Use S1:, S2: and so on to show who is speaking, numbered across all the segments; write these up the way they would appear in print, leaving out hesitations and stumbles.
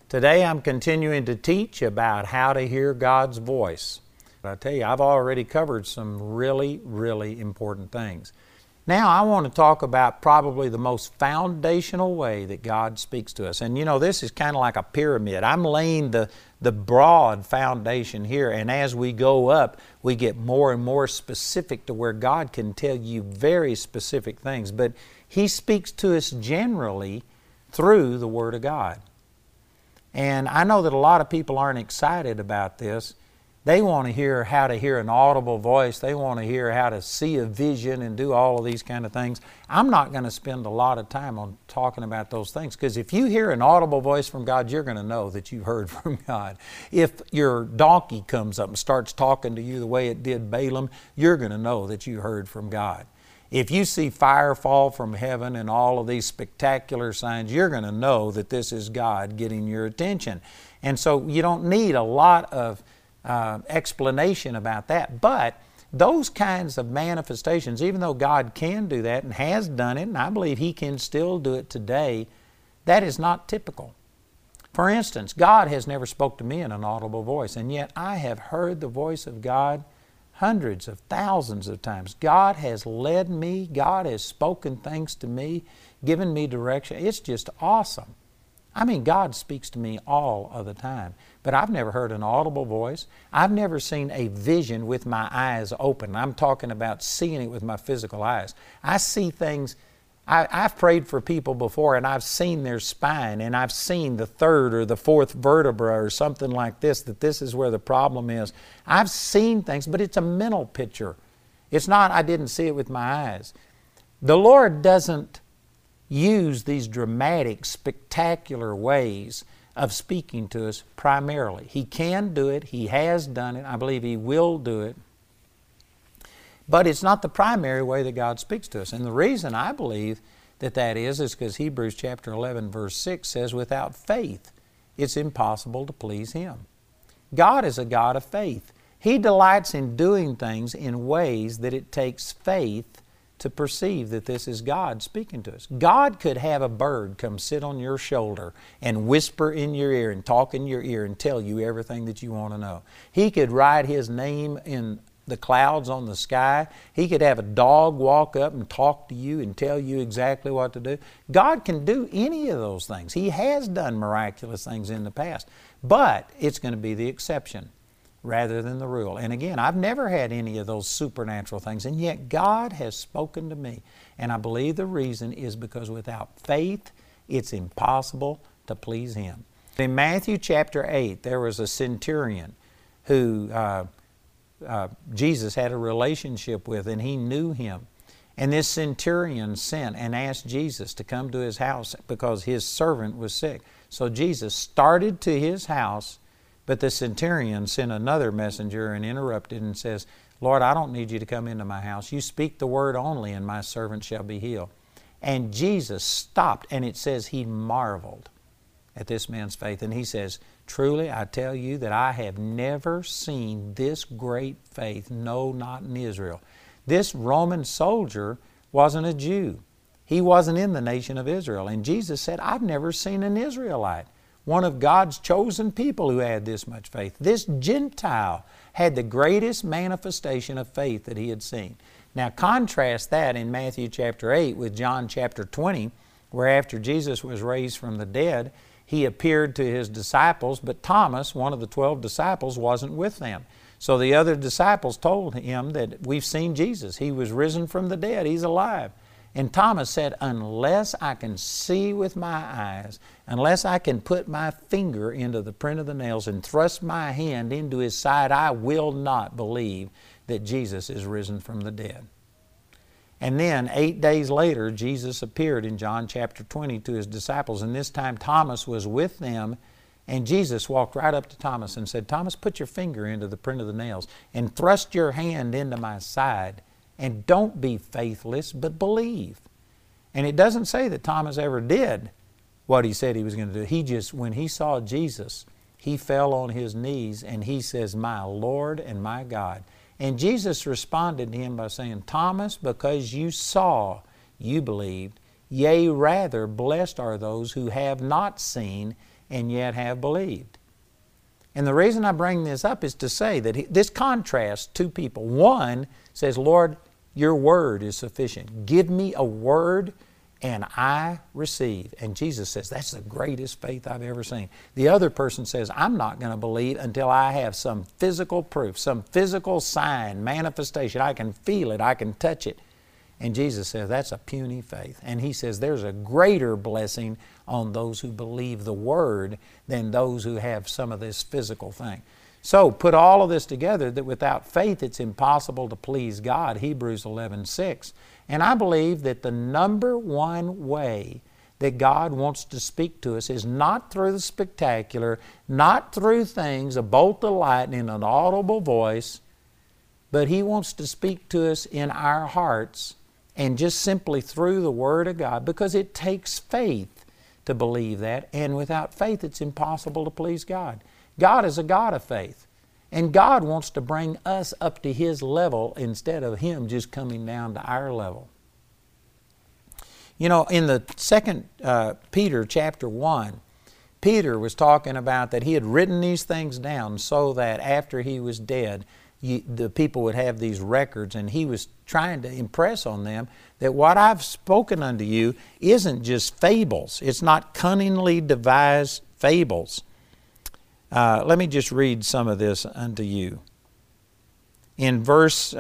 S1: Today I'm continuing to teach about how to hear God's voice. I tell you, I've already covered some really important things. Now I want to talk about probably the most foundational way that God speaks to us. And you know, this is kind of like a pyramid. I'm laying the broad foundation here, and as we go up, we get more and more specific to where God can tell you very specific things. But He speaks to us generally through the Word of God. And I know that a lot of people aren't excited about this. They want to hear how to hear an audible voice. They want to hear how to see a vision and do all of these kind of things. I'm not going to spend a lot of time on talking about those things, because if you hear an audible voice from God, you're going to know that you've heard from God. If your donkey comes up and starts talking to you the way it did Balaam, you're going to know that you heard from God. If you see fire fall from heaven and all of these spectacular signs, you're going to know that this is God getting your attention. And so you don't need a lot of explanation about that. But those kinds of manifestations, even though God can do that and has done it, and I believe He can still do it today, that is not typical. For instance, God has never spoke to me in an audible voice, and yet I have heard the voice of God hundreds of thousands of times. God has led me. God has spoken things to me, given me direction. It's just awesome. I mean, God speaks to me all of the time. But I've never heard an audible voice. I've never seen a vision with my eyes open. I'm talking about seeing it with my physical eyes. I see things. I've prayed for people before, and I've seen their spine, and I've seen the third or the fourth vertebra or something like this, that this is where the problem is. I've seen things, but it's a mental picture. It's not, I didn't see it with my eyes. The Lord doesn't use these dramatic, spectacular ways of speaking to us primarily. He can do it. He has done it. I believe He will do it. But it's not the primary way that God speaks to us. And the reason I believe that is because Hebrews chapter 11 verse 6 says, without faith it's impossible to please Him. God is a God of faith. He delights in doing things in ways that it takes faith to perceive that this is God speaking to us. God could have a bird come sit on your shoulder and whisper in your ear and talk in your ear and tell you everything that you want to know. He could write His name in the clouds on the sky. He could have a dog walk up and talk to you and tell you exactly what to do. God can do any of those things. He has done miraculous things in the past, but it's going to be the exception rather than the rule. And again, I've never had any of those supernatural things, and yet God has spoken to me. And I believe the reason is because without faith, it's impossible to please Him. In Matthew chapter 8, there was a centurion who Jesus had a relationship with, and he knew him. And this centurion sent and asked Jesus to come to his house because his servant was sick. So Jesus started to his house, but the centurion sent another messenger and interrupted and says, Lord, I don't need you to come into my house. You speak the word only, and my servant shall be healed. And Jesus stopped, and it says He marveled at this man's faith. And He says, truly, I tell you that I have never seen this great faith, no, not in Israel. This Roman soldier wasn't a Jew. He wasn't in the nation of Israel. And Jesus said, I've never seen an Israelite, one of God's chosen people, who had this much faith. This Gentile had the greatest manifestation of faith that he had seen. Now contrast that in Matthew chapter 8 with John chapter 20, where after Jesus was raised from the dead, He appeared to His disciples, but Thomas, one of the 12 disciples, wasn't with them. So the other disciples told him that we've seen Jesus. He was risen from the dead. He's alive. And Thomas said, unless I can see with my eyes, unless I can put my finger into the print of the nails and thrust my hand into His side, I will not believe that Jesus is risen from the dead. And then 8 days later, Jesus appeared in John chapter 20 to His disciples, and this time Thomas was with them, and Jesus walked right up to Thomas and said, Thomas, put your finger into the print of the nails and thrust your hand into my side, and don't be faithless, but believe. And it doesn't say that Thomas ever did what he said he was going to do. He just, when he saw Jesus, he fell on his knees and he says, my Lord and my God. And Jesus responded to him by saying, Thomas, because you saw, you believed. Yea, rather, blessed are those who have not seen and yet have believed. And the reason I bring this up is to say that this contrasts two people. One says, Lord, your word is sufficient. Give me a word and I receive. And Jesus says, that's the greatest faith I've ever seen. The other person says, I'm not going to believe until I have some physical proof, some physical sign, manifestation. I can feel it, I can touch it. And Jesus says, that's a puny faith. And He says, there's a greater blessing on those who believe the Word than those who have some of this physical thing. So put all of this together, that without faith it's impossible to please God, Hebrews 11:6. And I believe that the number one way that God wants to speak to us is not through the spectacular, not through things, a bolt of lightning, an audible voice, but He wants to speak to us in our hearts and just simply through the Word of God, because it takes faith to believe that, and without faith it's impossible to please God. God is a God of faith, and God wants to bring us up to His level instead of Him just coming down to our level. You know, in the 2 Peter chapter 1, Peter was talking about that he had written these things down so that after he was dead, the people would have these records, and he was trying to impress on them that what I've spoken unto you isn't just fables. It's not cunningly devised fables. Let me just read some of this unto you. In verse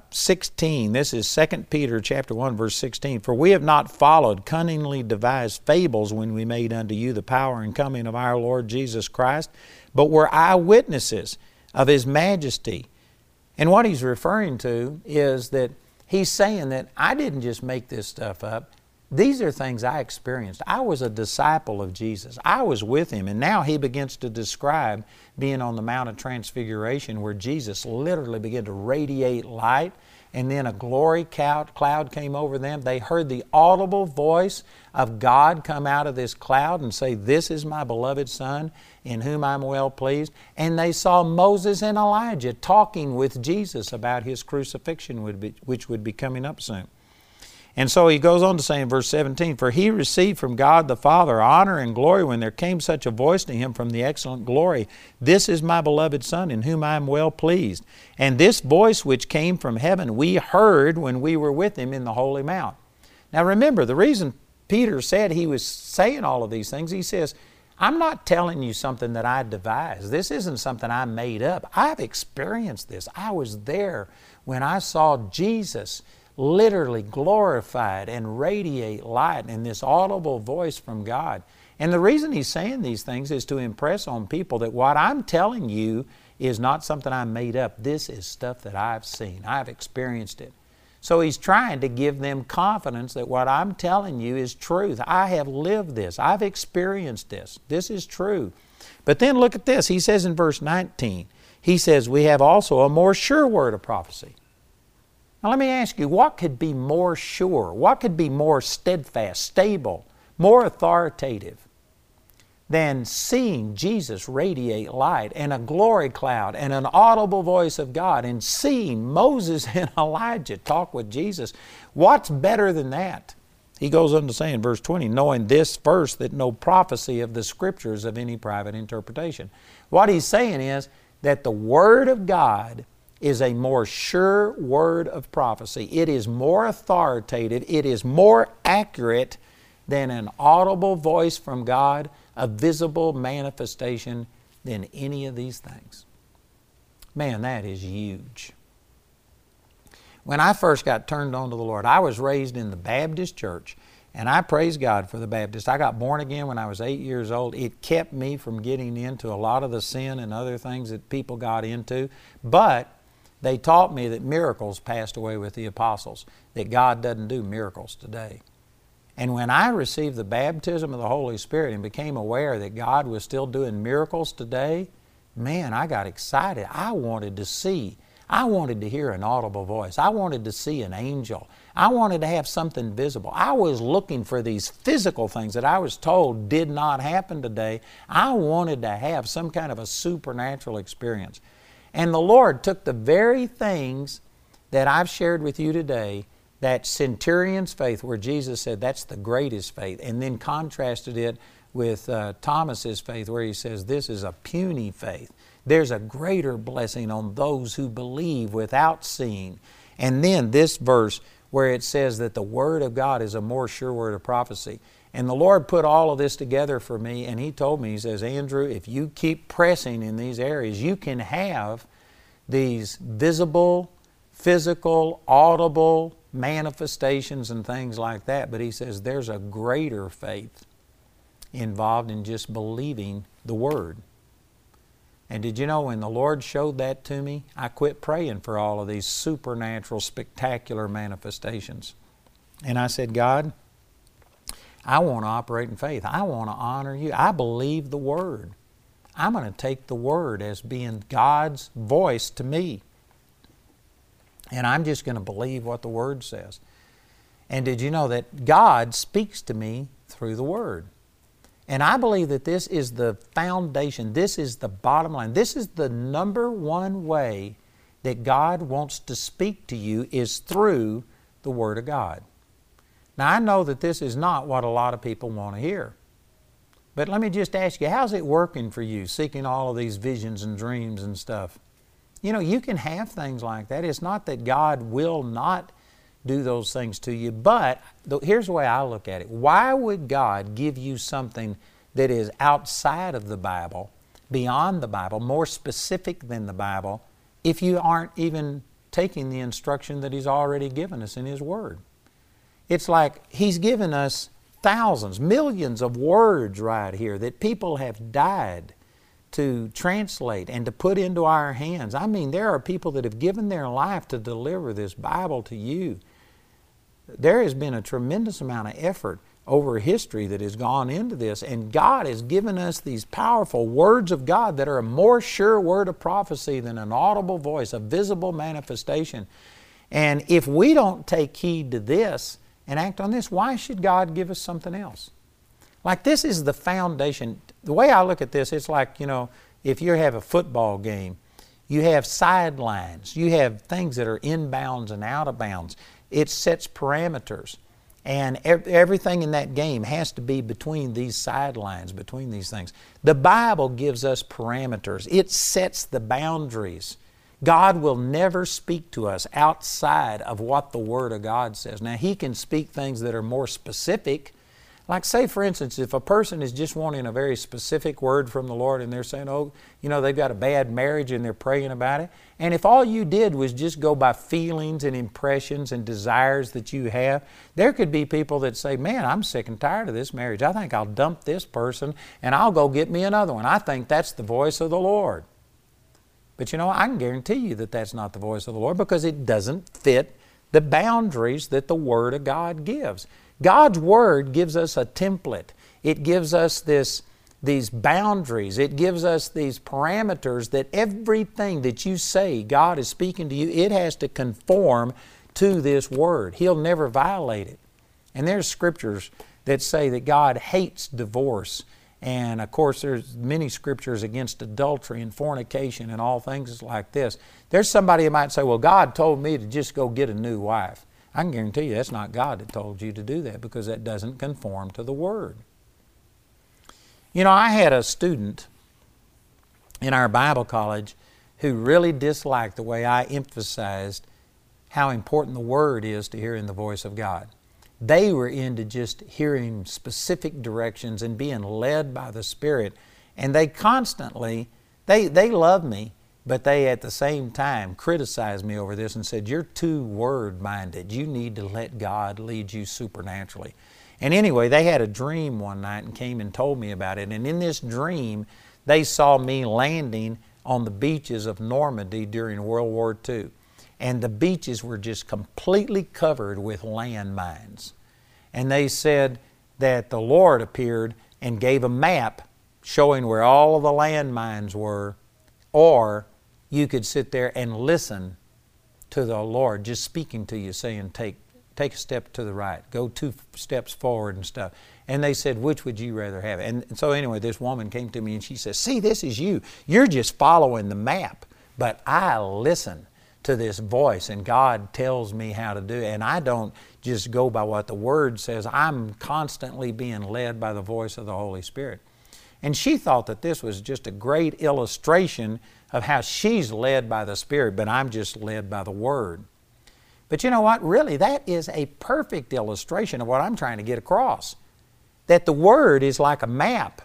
S1: 16, this is 2 Peter chapter 1, verse 16. For we have not followed cunningly devised fables when we made unto you the power and coming of our Lord Jesus Christ, but were eyewitnesses of His majesty. And what he's referring to is that he's saying that I didn't just make this stuff up. These are things I experienced. I was a disciple of Jesus. I was with Him. And now he begins to describe being on the Mount of Transfiguration, where Jesus literally began to radiate light, and then a glory cloud came over them. They heard the audible voice of God come out of this cloud and say, this is my beloved Son, in whom I'm well pleased. And they saw Moses and Elijah talking with Jesus about His crucifixion, which would be coming up soon. And so he goes on to say in verse 17, for He received from God the Father honor and glory when there came such a voice to Him from the excellent glory, this is my beloved Son, in whom I am well pleased. And this voice which came from heaven we heard when we were with Him in the holy mount. Now remember, the reason Peter said he was saying all of these things, he says, I'm not telling you something that I devised. This isn't something I made up. I've experienced this. I was there when I saw Jesus literally glorified and radiate light in this audible voice from God. And the reason he's saying these things is to impress on people that what I'm telling you is not something I made up. This is stuff that I've seen. I've experienced it. So he's trying to give them confidence that what I'm telling you is truth. I have lived this. I've experienced this. This is true. But then look at this. He says in verse 19, he says, we have also a more sure word of prophecy. Now let me ask you, what could be more sure? What could be more steadfast, stable, more authoritative than seeing Jesus radiate light and a glory cloud and an audible voice of God, and seeing Moses and Elijah talk with Jesus? What's better than that? He goes on to say in verse 20, knowing this first, that no prophecy of the Scriptures of any private interpretation. What he's saying is that the Word of God is a more sure word of prophecy. It is more authoritative. It is more accurate than an audible voice from God, a visible manifestation, than any of these things. Man, that is huge. When I first got turned on to the Lord, I was raised in the Baptist church, and I praise God for the Baptist. I got born again when I was 8 years old. It kept me from getting into a lot of the sin and other things that people got into, but they taught me that miracles passed away with the apostles, that God doesn't do miracles today. And when I received the baptism of the Holy Spirit and became aware that God was still doing miracles today, man, I got excited. I wanted to see. I wanted to hear an audible voice. I wanted to see an angel. I wanted to have something visible. I was looking for these physical things that I was told did not happen today. I wanted to have some kind of a supernatural experience. And the Lord took the very things that I've shared with you today, that centurion's faith where Jesus said that's the greatest faith, and then contrasted it Thomas's faith, where he says this is a puny faith. There's a greater blessing on those who believe without seeing. And then this verse where it says that the Word of God is a more sure word of prophecy. And the Lord put all of this together for me, and He told me, He says, Andrew, if you keep pressing in these areas, you can have these visible, physical, audible manifestations and things like that. But He says there's a greater faith involved in just believing the Word. And did you know when the Lord showed that to me, I quit praying for all of these supernatural, spectacular manifestations. And I said, God, I want to operate in faith. I want to honor You. I believe the Word. I'm going to take the Word as being God's voice to me. And I'm just going to believe what the Word says. And did you know that God speaks to me through the Word? And I believe that this is the foundation. This is the bottom line. This is the number one way that God wants to speak to you, is through the Word of God. Now, I know that this is not what a lot of people want to hear. But let me just ask you, how's it working for you, seeking all of these visions and dreams and stuff? You know, you can have things like that. It's not that God will not do those things to you, but here's the way I look at it. Why would God give you something that is outside of the Bible, beyond the Bible, more specific than the Bible, if you aren't even taking the instruction that He's already given us in His Word? It's like He's given us thousands, millions of words right here that people have died to translate and to put into our hands. I mean, there are people that have given their life to deliver this Bible to you. There has been a tremendous amount of effort over history that has gone into this, and God has given us these powerful words of God that are a more sure word of prophecy than an audible voice, a visible manifestation. And if we don't take heed to this and act on this, why should God give us something else? Like, this is the foundation. The way I look at this, it's like, you know, if you have a football game, you have sidelines, you have things that are inbounds and out of bounds. It sets parameters. And everything in that game has to be between these sidelines, between these things. The Bible gives us parameters. It sets the boundaries. God will never speak to us outside of what the Word of God says. Now, He can speak things that are more specific. Like, say, for instance, if a person is just wanting a very specific word from the Lord and they're saying, oh, you know, they've got a bad marriage and they're praying about it. And if all you did was just go by feelings and impressions and desires that you have, there could be people that say, man, I'm sick and tired of this marriage. I think I'll dump this person and I'll go get me another one. I think that's the voice of the Lord. But you know, I can guarantee you that that's not the voice of the Lord, because it doesn't fit the boundaries that the Word of God gives. God's Word gives us a template. It gives us these boundaries. It gives us these parameters that everything that you say God is speaking to you, it has to conform to this Word. He'll never violate it. And there's scriptures that say that God hates divorce. And of course, there's many scriptures against adultery and fornication and all things like this. There's somebody who might say, well, God told me to just go get a new wife. I can guarantee you that's not God that told you to do that, because that doesn't conform to the Word. You know, I had a student in our Bible college who really disliked the way I emphasized how important the Word is to hearing the voice of God. They were into just hearing specific directions and being led by the Spirit. And they constantly, they loved me, but they at the same time criticized me over this and said, you're too word-minded. You need to let God lead you supernaturally. And anyway, they had a dream one night and came and told me about it. And in this dream, they saw me landing on the beaches of Normandy during World War II. And the beaches were just completely covered with landmines. And they said that the Lord appeared and gave a map showing where all of the landmines were, or you could sit there and listen to the Lord just speaking to you, saying, take a step to the right, go 2 steps forward and stuff. And they said, which would you rather have? And so anyway, this woman came to me and she said, see, this is you. You're just following the map, but I listen to this voice, and God tells me how to do it. And I don't just go by what the Word says. I'm constantly being led by the voice of the Holy Spirit. And she thought that this was just a great illustration of how she's led by the Spirit, but I'm just led by the Word. But you know what? Really, that is a perfect illustration of what I'm trying to get across. That the Word is like a map.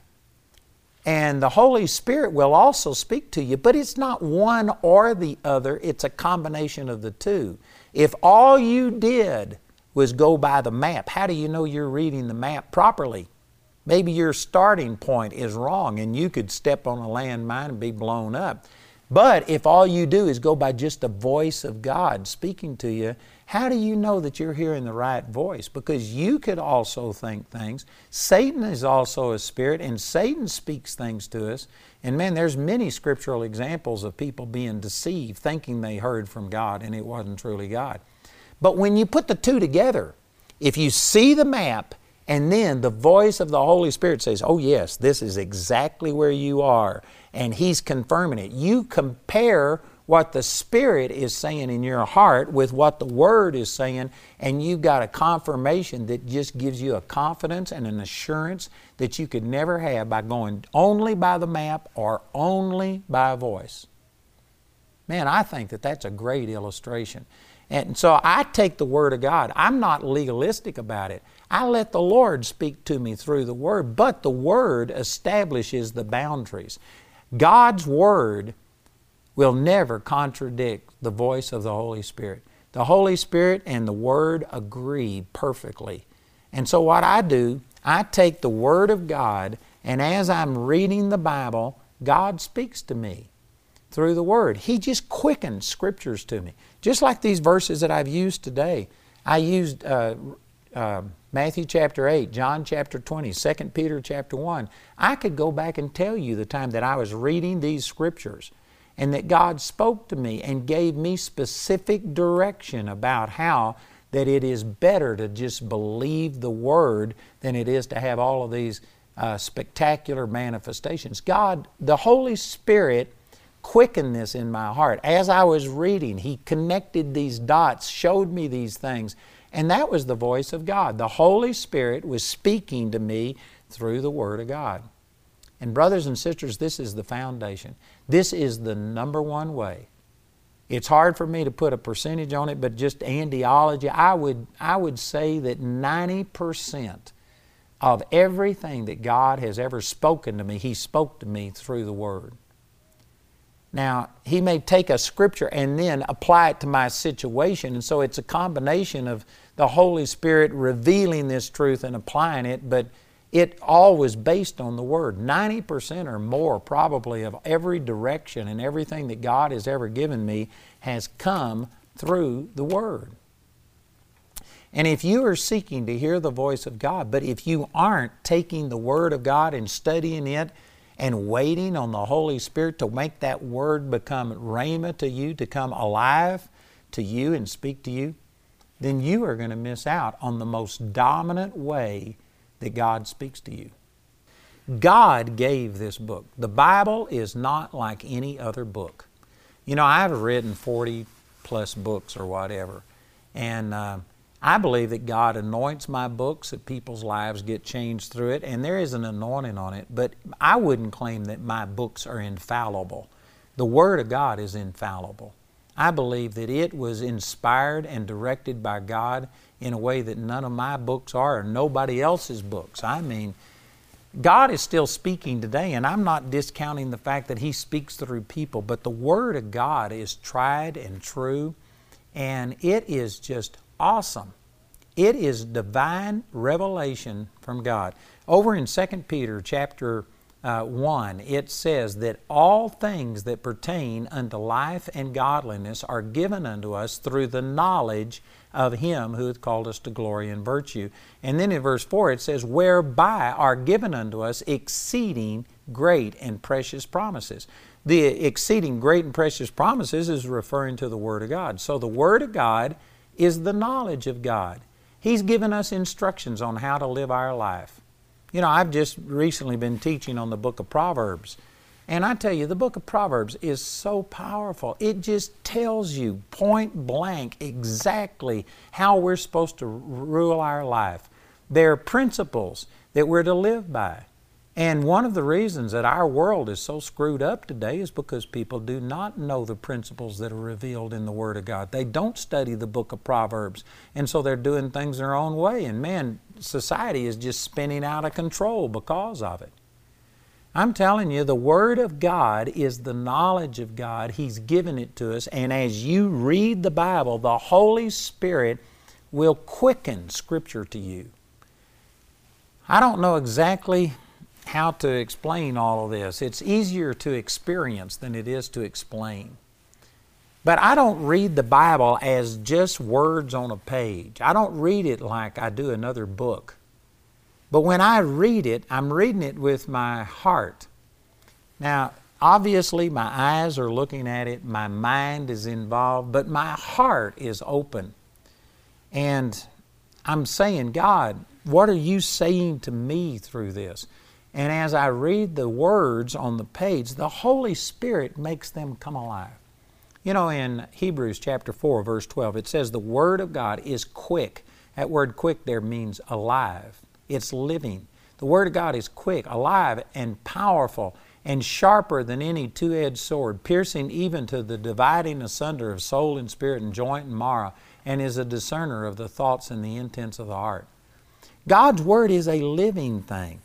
S1: And the Holy Spirit will also speak to you, but it's not one or the other. It's a combination of the two. If all you did was go by the map, how do you know you're reading the map properly? Maybe your starting point is wrong and you could step on a landmine and be blown up. But if all you do is go by just the voice of God speaking to you, how do you know that you're hearing the right voice? Because you could also think things. Satan is also a spirit, and Satan speaks things to us. And man, there's many scriptural examples of people being deceived, thinking they heard from God, and it wasn't truly God. But when you put the two together, if you see the map, and then the voice of the Holy Spirit says, oh yes, this is exactly where you are, and He's confirming it. You compare what the Spirit is saying in your heart with what the Word is saying, and you've got a confirmation that just gives you a confidence and an assurance that you could never have by going only by the map or only by a voice. Man, I think that that's a great illustration. And so I take the Word of God. I'm not legalistic about it. I let the Lord speak to me through the Word, but the Word establishes the boundaries. God's Word will never contradict the voice of the Holy Spirit. The Holy Spirit and the Word agree perfectly. And so what I do, I take the Word of God, and as I'm reading the Bible, God speaks to me through the Word. He just quickens Scriptures to me. Just like these verses that I've used today. I used Matthew chapter 8, John chapter 20, 2 Peter chapter 1. I could go back and tell you the time that I was reading these Scriptures and that God spoke to me and gave me specific direction about how that it is better to just believe the Word than it is to have all of these spectacular manifestations. God, the Holy Spirit, quickened this in my heart. As I was reading, He connected these dots, showed me these things, and that was the voice of God. The Holy Spirit was speaking to me through the Word of God. And brothers and sisters, this is the foundation. This is the number one way. It's hard for me to put a percentage on it, but just andiology, I would say that 90% of everything that God has ever spoken to me, He spoke to me through the Word. Now, He may take a scripture and then apply it to my situation, and so it's a combination of the Holy Spirit revealing this truth and applying it, but it all was based on the Word. 90% or more probably of every direction and everything that God has ever given me has come through the Word. And if you are seeking to hear the voice of God, but if you aren't taking the Word of God and studying it and waiting on the Holy Spirit to make that Word become rhema to you, to come alive to you and speak to you, then you are going to miss out on the most dominant way that God speaks to you. God gave this book. The Bible is not like any other book. You know, I've written 40 plus books or whatever, and I believe that God anoints my books, that people's lives get changed through it, and there is an anointing on it, but I wouldn't claim that my books are infallible. The Word of God is infallible. I believe that it was inspired and directed by God in a way that none of my books are, or nobody else's books. I mean, God is still speaking today, and I'm not discounting the fact that He speaks through people, but the Word of God is tried and true, and it is just awesome. It is divine revelation from God. Over in 2 Peter chapter 1, it says that all things that pertain unto life and godliness are given unto us through the knowledge of Him who hath called us to glory and virtue. And then in verse 4 it says, whereby are given unto us exceeding great and precious promises. The exceeding great and precious promises is referring to the Word of God. So the Word of God is the knowledge of God. He's given us instructions on how to live our life. You know, I've just recently been teaching on the book of Proverbs, And I tell you, the book of Proverbs is so powerful. It just tells you point blank exactly how we're supposed to rule our life. There are principles that we're to live by. And one of the reasons that our world is so screwed up today is because people do not know the principles that are revealed in the Word of God. They don't study the book of Proverbs, and so they're doing things their own way. And man, society is just spinning out of control because of it. I'm telling you, the Word of God is the knowledge of God. He's given it to us, and as you read the Bible, the Holy Spirit will quicken Scripture to you. I don't know exactly how to explain all of this. It's easier to experience than it is to explain. But I don't read the Bible as just words on a page. I don't read it like I do another book. But when I read it, I'm reading it with my heart. Now, obviously my eyes are looking at it, my mind is involved, but my heart is open. And I'm saying, God, what are you saying to me through this? And as I read the words on the page, the Holy Spirit makes them come alive. You know, in Hebrews chapter 4, verse 12, it says the Word of God is quick. That word quick there means alive. It's living. The Word of God is quick, alive, and powerful, and sharper than any two-edged sword, piercing even to the dividing asunder of soul and spirit and joint and marrow, and is a discerner of the thoughts and the intents of the heart. God's Word is a living thing.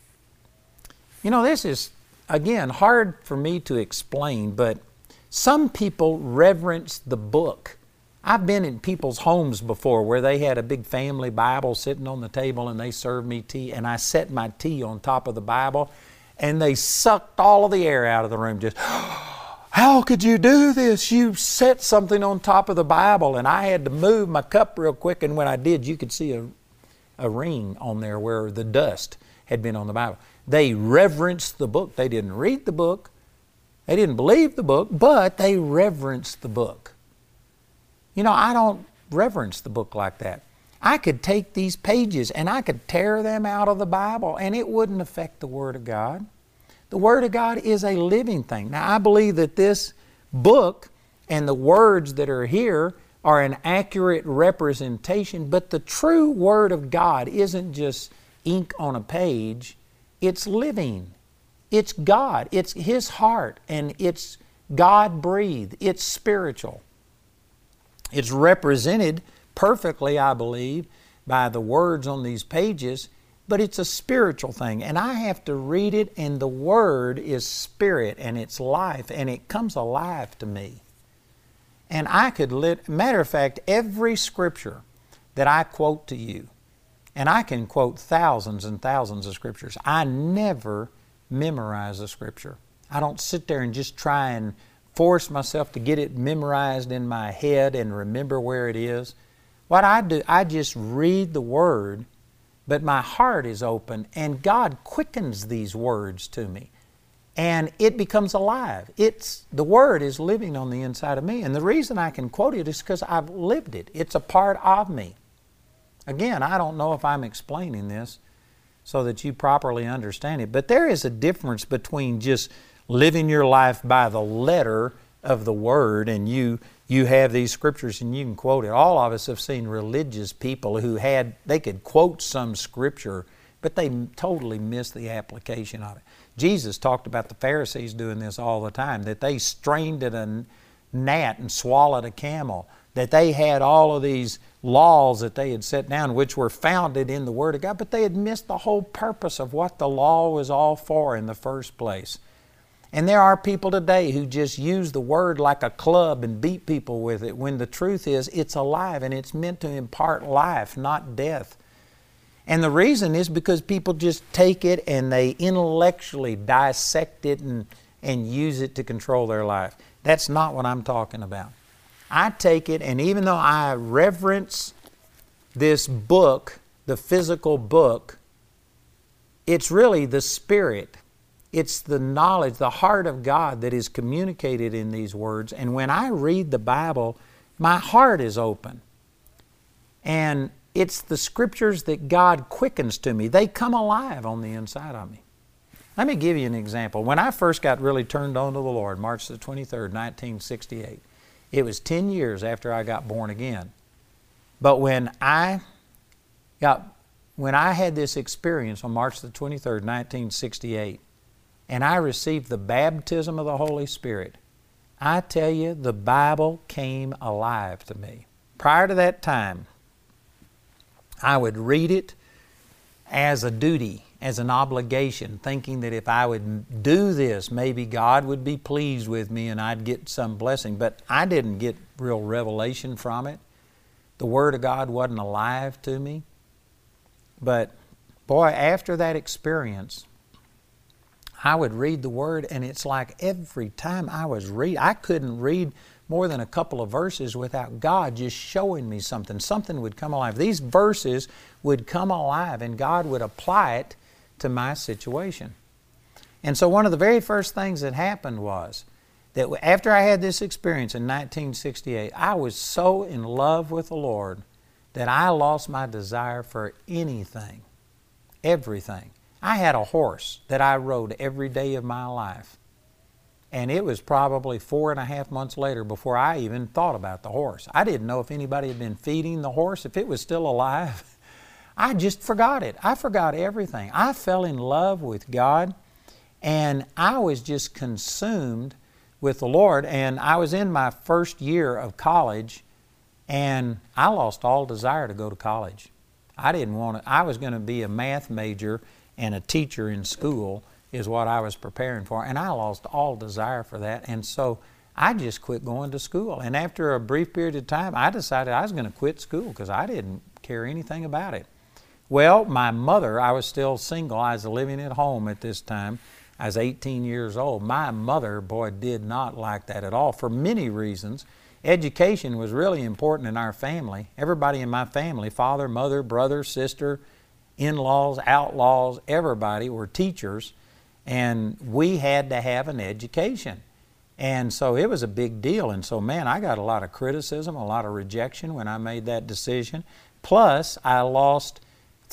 S1: You know, this is, again, hard for me to explain, but some people reverence the book. I've been in people's homes before where they had a big family Bible sitting on the table and they served me tea, and I set my tea on top of the Bible, and they sucked all of the air out of the room. Just, how could you do this? You set something on top of the Bible. And I had to move my cup real quick, and when I did, you could see a ring on there where the dust had been on the Bible. They reverenced the book. They didn't read the book. They didn't believe the book, but they reverenced the book. You know, I don't reverence the book like that. I could take these pages and I could tear them out of the Bible and it wouldn't affect the Word of God. The Word of God is a living thing. Now, I believe that this book and the words that are here are an accurate representation, but the true Word of God isn't just ink on a page. It's living. It's God. It's His heart, and it's God-breathed. It's spiritual. It's represented perfectly, I believe, by the words on these pages, but it's a spiritual thing. And I have to read it, and the Word is spirit, and it's life, and it comes alive to me. And I could, matter of fact, every scripture that I quote to you, and I can quote thousands and thousands of scriptures. I never memorize a scripture. I don't sit there and just try and force myself to get it memorized in my head and remember where it is. What I do, I just read the Word, but my heart is open, and God quickens these words to me. And it becomes alive. The Word is living on the inside of me. And the reason I can quote it is because I've lived it. It's a part of me. Again, I don't know if I'm explaining this so that you properly understand it, but there is a difference between just living your life by the letter of the Word, and you have these scriptures and you can quote it. All of us have seen religious people who they could quote some scripture, but they totally missed the application of it. Jesus talked about the Pharisees doing this all the time, that they strained at a gnat and swallowed a camel, that they had all of these laws that they had set down which were founded in the Word of God, but they had missed the whole purpose of what the law was all for in the first place. And there are people today who just use the Word like a club and beat people with it, when the truth is it's alive and it's meant to impart life, not death. And the reason is because people just take it and they intellectually dissect it and use it to control their life. That's not what I'm talking about. I take it, and even though I reverence this book, the physical book, it's really the Spirit. It's the knowledge, the heart of God that is communicated in these words. And when I read the Bible, my heart is open. And it's the scriptures that God quickens to me. They come alive on the inside of me. Let me give you an example. When I first got really turned on to the Lord, March the 23rd, 1968, it was 10 years after I got born again. But when I had this experience on March the 23rd, 1968, and I received the baptism of the Holy Spirit, I tell you, the Bible came alive to me. Prior to that time, I would read it as a duty, as an obligation, thinking that if I would do this, maybe God would be pleased with me and I'd get some blessing. But I didn't get real revelation from it. The Word of God wasn't alive to me. But boy, after that experience, I would read the Word, and it's like every time I was reading, I couldn't read more than a couple of verses without God just showing me something. Something would come alive. These verses would come alive, and God would apply it to my situation. And so one of the very first things that happened was that after I had this experience in 1968, I was so in love with the Lord that I lost my desire for anything, everything. I had a horse that I rode every day of my life. And it was probably 4.5 months later before I even thought about the horse. I didn't know if anybody had been feeding the horse, if it was still alive. I just forgot it. I forgot everything. I fell in love with God, and I was just consumed with the Lord. And I was in my first year of college, and I lost all desire to go to college. I didn't want to. I was going to be a math major and a teacher in school is what I was preparing for, and I lost all desire for that. And so I just quit going to school. And after a brief period of time, I decided I was going to quit school because I didn't care anything about it. Well, my mother, I was still single. I was living at home at this time. I was 18 years old. My mother, boy, did not like that at all for many reasons. Education was really important in our family. Everybody in my family, father, mother, brother, sister, in-laws, outlaws, everybody were teachers, and we had to have an education. And so it was a big deal. And so, man, I got a lot of criticism, a lot of rejection when I made that decision. Plus, I lost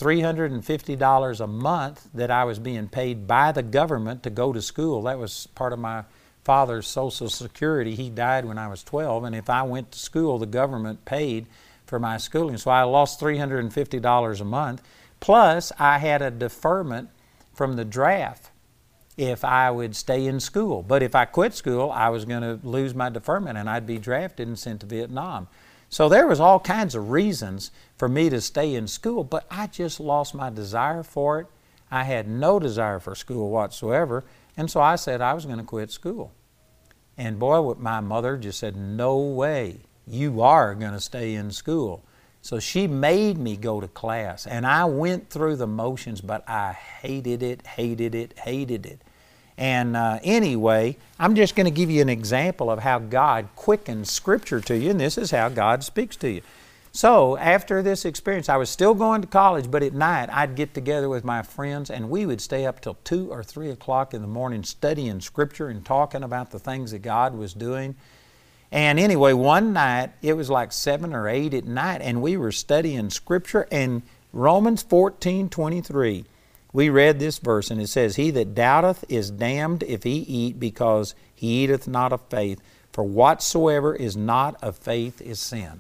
S1: $350 a month that I was being paid by the government to go to school. That was part of my father's Social Security. He died when I was 12, and if I went to school, the government paid for my schooling. So I lost $350 a month. Plus, I had a deferment from the draft if I would stay in school. But if I quit school, I was going to lose my deferment and I'd be drafted and sent to Vietnam. So there was all kinds of reasons for me to stay in school, but I just lost my desire for it. I had no desire for school whatsoever, and so I said I was going to quit school. And boy, my mother just said, no way, you are going to stay in school. So she made me go to class, and I went through the motions, but I hated it, hated it, hated it. And anyway, I'm just going to give you an example of how God quickens Scripture to you, and this is how God speaks to you. So after this experience, I was still going to college, but at night I'd get together with my friends, and we would stay up till 2 or 3 o'clock in the morning studying Scripture and talking about the things that God was doing. And anyway, one night, it was like 7 or 8 at night, and we were studying Scripture, and Romans 14:23. We read this verse, and it says, "He that doubteth is damned if he eat, because he eateth not of faith. For whatsoever is not of faith is sin."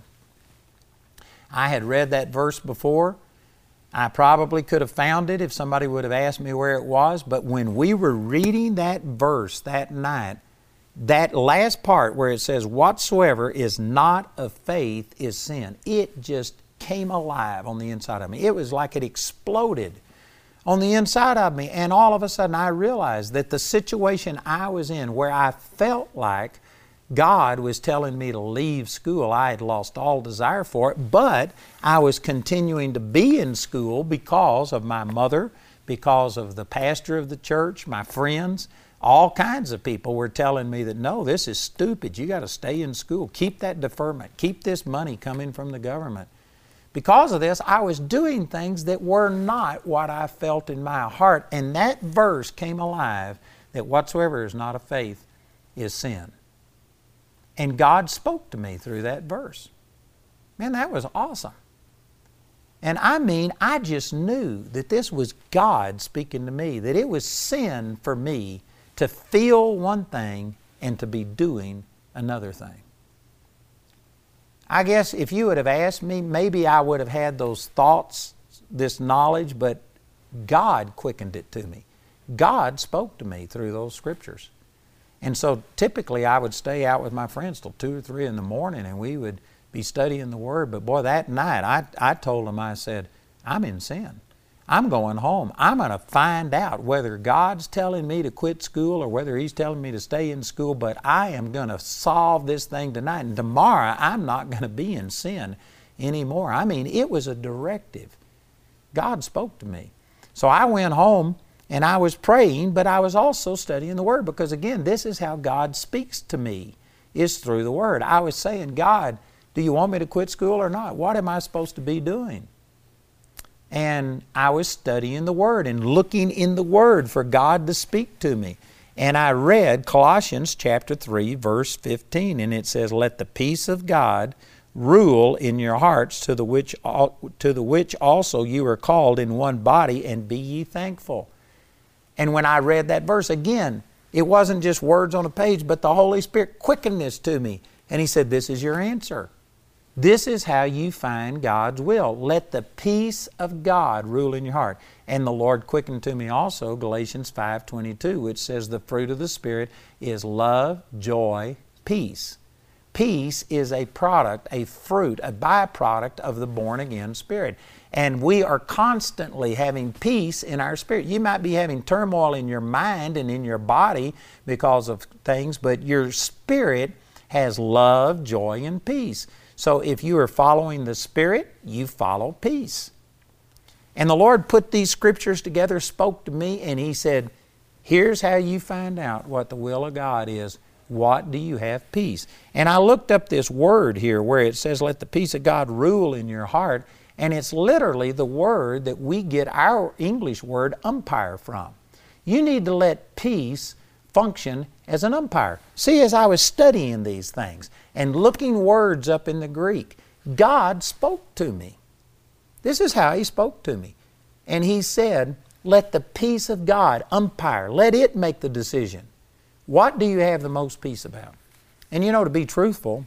S1: I had read that verse before. I probably could have found it if somebody would have asked me where it was, but when we were reading that verse that night, that last part where it says, whatsoever is not of faith is sin, it just came alive on the inside of me. It was like it exploded on the inside of me, and all of a sudden I realized that the situation I was in, where I felt like God was telling me to leave school, I had lost all desire for it, but I was continuing to be in school because of my mother, because of the pastor of the church, my friends. All kinds of people were telling me that, no, this is stupid. You got to stay in school. Keep that deferment. Keep this money coming from the government. Because of this, I was doing things that were not what I felt in my heart. And that verse came alive, that whatsoever is not of faith is sin. And God spoke to me through that verse. Man, that was awesome. And I mean, I just knew that this was God speaking to me, that it was sin for me to feel one thing and to be doing another thing. I guess if you would have asked me, maybe I would have had those thoughts, this knowledge, but God quickened it to me. God spoke to me through those scriptures. And so typically I would stay out with my friends till 2 or 3 in the morning, and we would be studying the Word. But boy, that night I told them, I said, I'm in sin. I'm going home. I'm going to find out whether God's telling me to quit school or whether He's telling me to stay in school, but I am going to solve this thing tonight. And tomorrow I'm not going to be in sin anymore. I mean, it was a directive. God spoke to me. So I went home and I was praying, but I was also studying the Word, because again, this is how God speaks to me, is through the Word. I was saying, God, do you want me to quit school or not? What am I supposed to be doing? And I was studying the Word and looking in the Word for God to speak to me. And I read Colossians chapter 3, verse 15, and it says, let the peace of God rule in your hearts, to the which also you are called in one body, and be ye thankful. And when I read that verse again, it wasn't just words on a page, but the Holy Spirit quickened this to me. And He said, this is your answer. This is how you find God's will. Let the peace of God rule in your heart. And the Lord quickened to me also Galatians 5:22, which says the fruit of the Spirit is love, joy, peace. Peace is a product, a fruit, a byproduct of the born-again spirit. And we are constantly having peace in our spirit. You might be having turmoil in your mind and in your body because of things, but your spirit has love, joy, and peace. So if you are following the Spirit, you follow peace. And the Lord put these scriptures together, spoke to me, and He said, here's how you find out what the will of God is. What do you have peace? And I looked up this word here where it says, let the peace of God rule in your heart. And it's literally the word that we get our English word umpire from. You need to let peace function as an umpire. See, as I was studying these things and looking words up in the Greek, God spoke to me. This is how He spoke to me. And He said, let the peace of God umpire. Let it make the decision. What do you have the most peace about? And you know, to be truthful,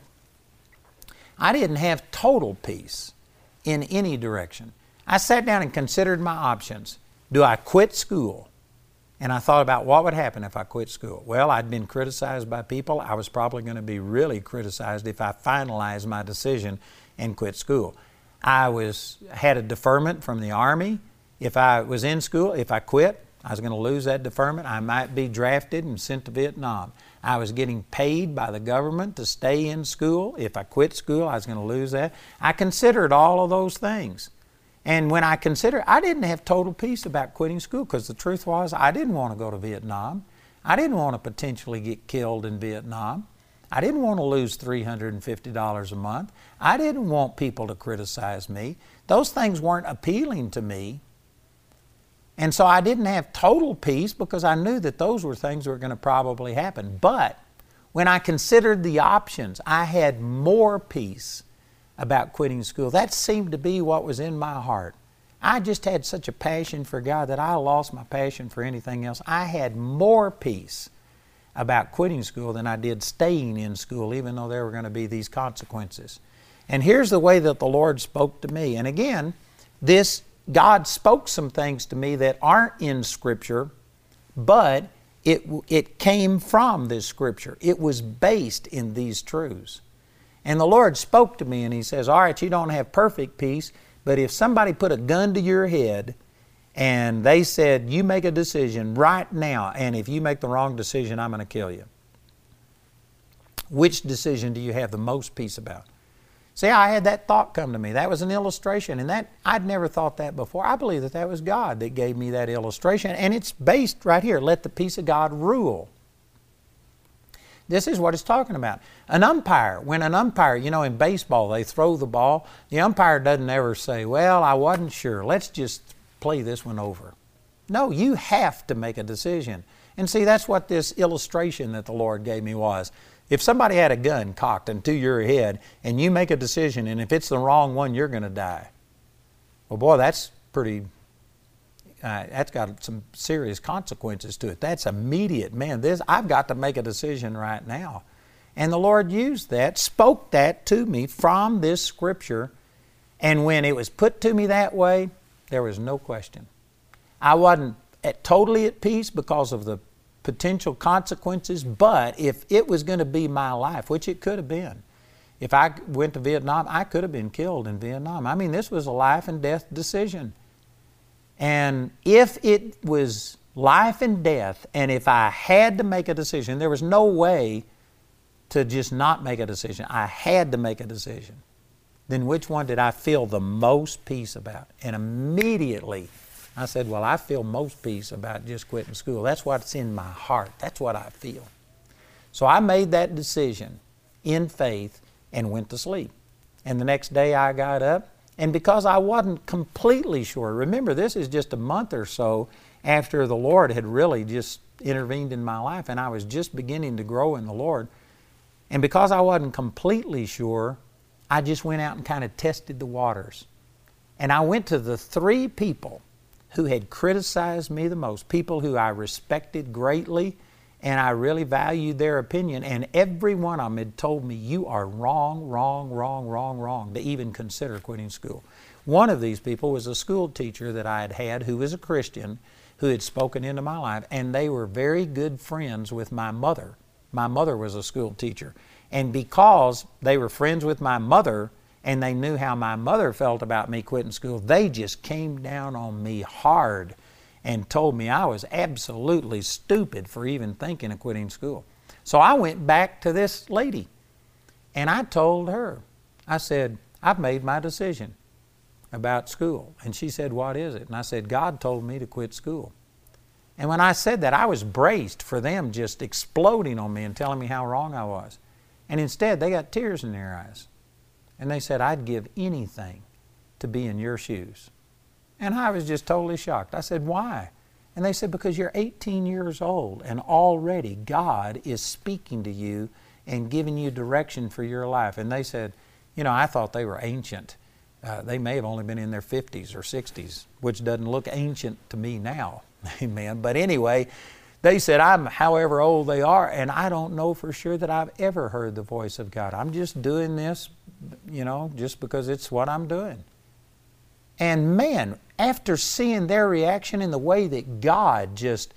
S1: I didn't have total peace in any direction. I sat down and considered my options. Do I quit school? And I thought about what would happen if I quit school. Well, I'd been criticized by people. I was probably going to be really criticized if I finalized my decision and quit school. I had a deferment from the Army. If I was in school, if I quit, I was going to lose that deferment. I might be drafted and sent to Vietnam. I was getting paid by the government to stay in school. If I quit school, I was going to lose that. I considered all of those things. And when I considered, I didn't have total peace about quitting school, because the truth was I didn't want to go to Vietnam. I didn't want to potentially get killed in Vietnam. I didn't want to lose $350 a month. I didn't want people to criticize me. Those things weren't appealing to me. And so I didn't have total peace, because I knew that those were things that were going to probably happen. But when I considered the options, I had more peace about quitting school. That seemed to be what was in my heart. I just had such a passion for God that I lost my passion for anything else. I had more peace about quitting school than I did staying in school, even though there were going to be these consequences. And here's the way that the Lord spoke to me. And again, God spoke some things to me that aren't in Scripture, but it came from this Scripture. It was based in these truths. And the Lord spoke to me and He says, all right, you don't have perfect peace, but if somebody put a gun to your head and they said, you make a decision right now, and if you make the wrong decision, I'm going to kill you. Which decision do you have the most peace about? See, I had that thought come to me. That was an illustration, and that I'd never thought that before. I believe that was God that gave me that illustration, and it's based right here. Let the peace of God rule. This is what it's talking about. An umpire, when an umpire, in baseball, they throw the ball, the umpire doesn't ever say, well, I wasn't sure. Let's just play this one over. No, you have to make a decision. And see, that's what this illustration that the Lord gave me was. If somebody had a gun cocked into your head and you make a decision, and if it's the wrong one, you're going to die. Well, boy, that's pretty, that's got some serious consequences to it. That's immediate. Man, I've got to make a decision right now. And the Lord used that, spoke that to me from this Scripture. And when it was put to me that way, there was no question. I wasn't totally at peace because of the potential consequences, but if it was going to be my life, which it could have been, if I went to Vietnam, I could have been killed in Vietnam. I mean, this was a life and death decision. And if it was life and death, and if I had to make a decision, there was no way to just not make a decision. I had to make a decision. Then which one did I feel the most peace about? And immediately I said, well, I feel most peace about just quitting school. That's what's in my heart. That's what I feel. So I made that decision in faith and went to sleep. And the next day I got up, and because I wasn't completely sure, remember this is just a month or so after the Lord had really just intervened in my life, and I was just beginning to grow in the Lord. And because I wasn't completely sure, I just went out and kind of tested the waters. And I went to the 3 people who had criticized me the most, people who I respected greatly, and I really valued their opinion, and every one of them had told me, you are wrong to even consider quitting school. One of these people was a school teacher that I had had who was a Christian, who had spoken into my life, and they were very good friends with my mother. My mother was a school teacher. And because they were friends with my mother, and they knew how my mother felt about me quitting school, they just came down on me hard and told me I was absolutely stupid for even thinking of quitting school. So I went back to this lady, and I told her, I said, I've made my decision about school. And she said, what is it? And I said, God told me to quit school. And when I said that, I was braced for them just exploding on me and telling me how wrong I was. And instead, they got tears in their eyes. And they said, I'd give anything to be in your shoes. And I was just totally shocked. I said, why? And they said, because you're 18 years old and already God is speaking to you and giving you direction for your life. And they said, you know, I thought they were ancient. They may have only been in their 50s or 60s, which doesn't look ancient to me now. Amen. But anyway, they said, I'm however old they are, and I don't know for sure that I've ever heard the voice of God. I'm just doing this, you know, just because it's what I'm doing. And man, after seeing their reaction in the way that God just,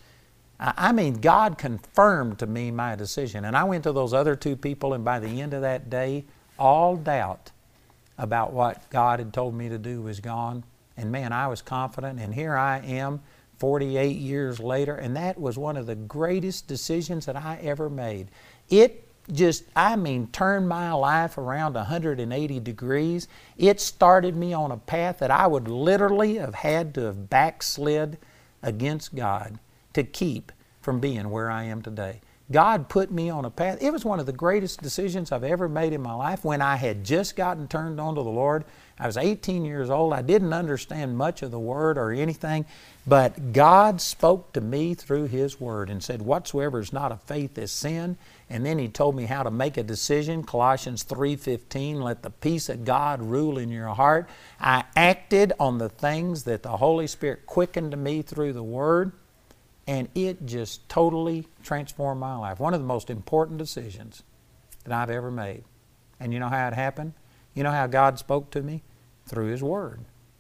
S1: God confirmed to me my decision. And I went to those other 2 people, and by the end of that day, all doubt about what God had told me to do was gone. And man, I was confident, and here I am 48 years later, and that was one of the greatest decisions that I ever made. It just, turned my life around 180 degrees. It started me on a path that I would literally have had to have backslid against God to keep from being where I am today. God put me on a path. It was one of the greatest decisions I've ever made in my life when I had just gotten turned on to the Lord. I was 18 years old. I didn't understand much of the Word or anything, but God spoke to me through His Word and said, whatsoever is not of faith is sin. And then He told me how to make a decision, Colossians 3:15, let the peace of God rule in your heart. I acted on the things that the Holy Spirit quickened to me through the Word, and it just totally transformed my life. One of the most important decisions that I've ever made. And you know how it happened? You know how God spoke to me? Through His Word.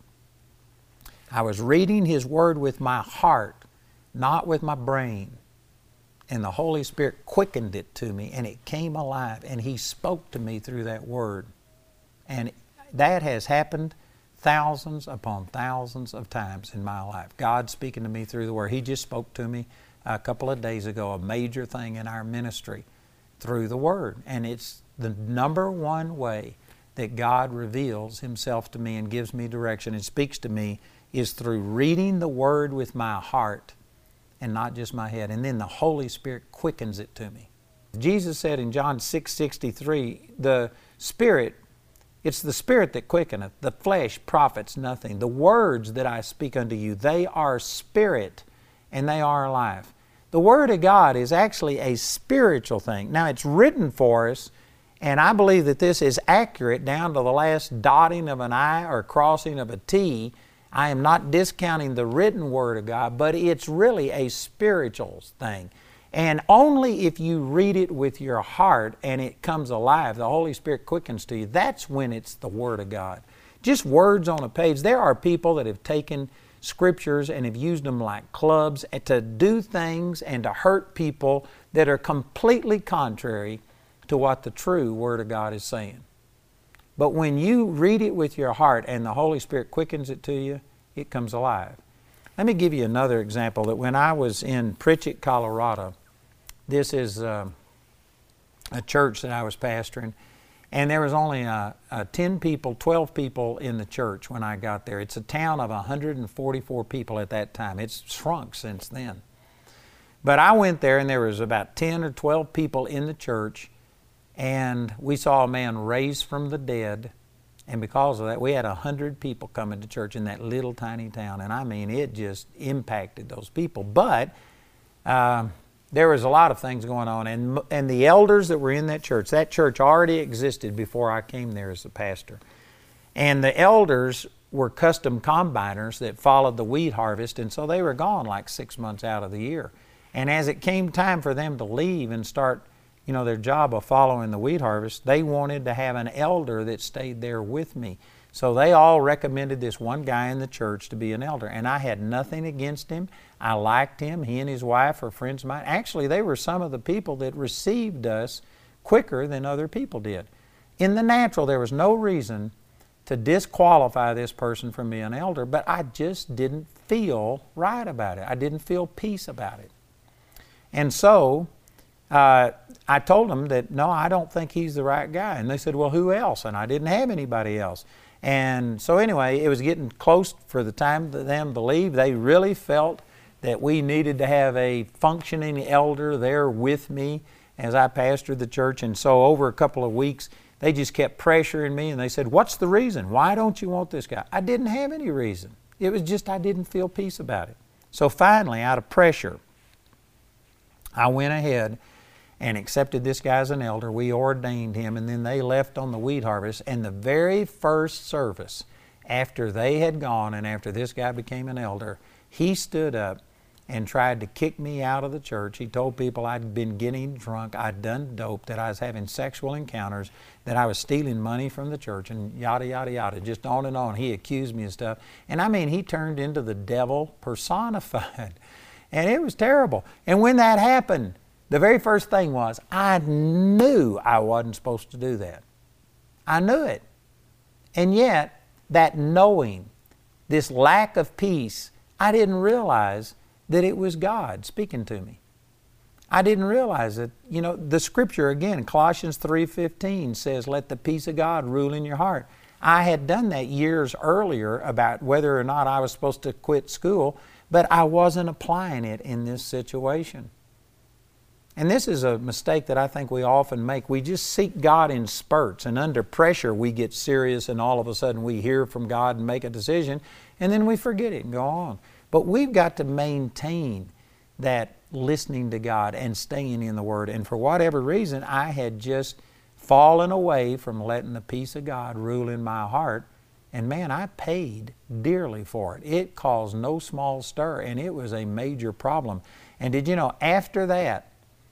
S1: I was reading His Word with my heart, not with my brain. And the Holy Spirit quickened it to me, and it came alive, and He spoke to me through that Word. And that has happened thousands upon thousands of times in my life. God speaking to me through the Word. He just spoke to me a couple of days ago, a major thing in our ministry, through the Word. And it's the number one way that God reveals Himself to me and gives me direction and speaks to me is through reading the Word with my heart and not just my head. And then the Holy Spirit quickens it to me. Jesus said in John 6:63, the Spirit, it's the Spirit that quickeneth, the flesh profits nothing. The words that I speak unto you, they are spirit and they are life. The Word of God is actually a spiritual thing. Now it's written for us, And I believe that this is accurate down to the last dotting of an I or crossing of a T. I am not discounting the written Word of God, but it's really a spiritual thing. And only if you read it with your heart and it comes alive, the Holy Spirit quickens to you, that's when it's the Word of God. Just words on a page. There are people that have taken Scriptures and have used them like clubs to do things and to hurt people that are completely contrary to what the true Word of God is saying. But when you read it with your heart and the Holy Spirit quickens it to you, it comes alive. Let me give you another example. That when I was in Pritchett, Colorado, this is a church that I was pastoring, and there was only 10 people, 12 people in the church when I got there. It's a town of 144 people at that time. It's shrunk since then. But I went there and there was about 10 or 12 people in the church, and we saw a man raised from the dead. And because of that, we had 100 people coming to church in that little tiny town. And I mean, it just impacted those people. But there was a lot of things going on. And the elders that were in that church already existed before I came there as a pastor. And the elders were custom combiners that followed the wheat harvest. And so they were gone like 6 months out of the year. And as it came time for them to leave and start their job of following the wheat harvest, they wanted to have an elder that stayed there with me. So they all recommended this one guy in the church to be an elder. And I had nothing against him. I liked him. He and his wife were friends of mine. Actually, they were some of the people that received us quicker than other people did. In the natural, there was no reason to disqualify this person from being an elder, but I just didn't feel right about it. I didn't feel peace about it. And so I told them that, no, I don't think he's the right guy. And they said, well, who else? And I didn't have anybody else. And so anyway, it was getting close for the time for them to leave. They really felt that we needed to have a functioning elder there with me as I pastored the church. And so over a couple of weeks, they just kept pressuring me, and they said, what's the reason? Why don't you want this guy? I didn't have any reason. It was just I didn't feel peace about it. So finally, out of pressure, I went ahead and accepted this guy as an elder. We ordained him, and then they left on the wheat harvest. And the very first service, after they had gone and after this guy became an elder, he stood up and tried to kick me out of the church. He told people I'd been getting drunk, I'd done dope, that I was having sexual encounters, that I was stealing money from the church, and yada, yada, yada, just on and on. He accused me of stuff. And I mean, he turned into the devil personified. And it was terrible. And when that happened, the very first thing was, I knew I wasn't supposed to do that. I knew it. And yet, that knowing, this lack of peace, I didn't realize that it was God speaking to me. I didn't realize that, the Scripture again, Colossians 3:15 says, let the peace of God rule in your heart. I had done that years earlier about whether or not I was supposed to quit school, but I wasn't applying it in this situation. And this is a mistake that I think we often make. We just seek God in spurts, and under pressure we get serious, and all of a sudden we hear from God and make a decision, and then we forget it and go on. But we've got to maintain that listening to God and staying in the Word. And for whatever reason, I had just fallen away from letting the peace of God rule in my heart. And man, I paid dearly for it. It caused no small stir, and it was a major problem. And did you know, after that,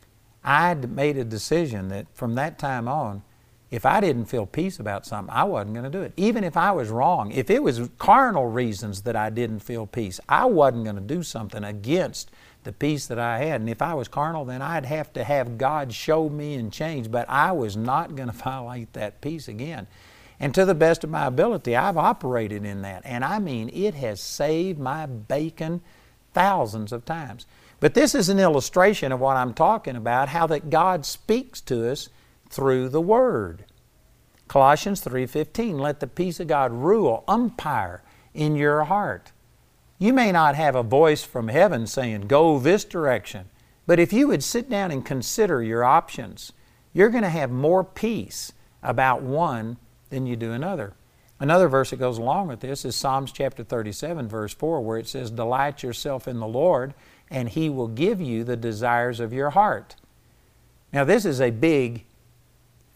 S1: I'd made a decision that from that time on, if I didn't feel peace about something, I wasn't going to do it. Even if I was wrong, if it was carnal reasons that I didn't feel peace, I wasn't going to do something against the peace that I had. And if I was carnal, then I'd have to have God show me and change. But I was not going to violate that peace again. And to the best of my ability, I've operated in that. And I mean, it has saved my bacon thousands of times. But this is an illustration of what I'm talking about, how that God speaks to us through the Word. Colossians 3:15, let the peace of God rule, umpire in your heart. You may not have a voice from heaven saying, go this direction, but if you would sit down and consider your options, you're going to have more peace about one than you do another. Another verse that goes along with this is Psalms chapter 37, verse 4, where it says, delight yourself in the Lord, and He will give you the desires of your heart. Now this is a big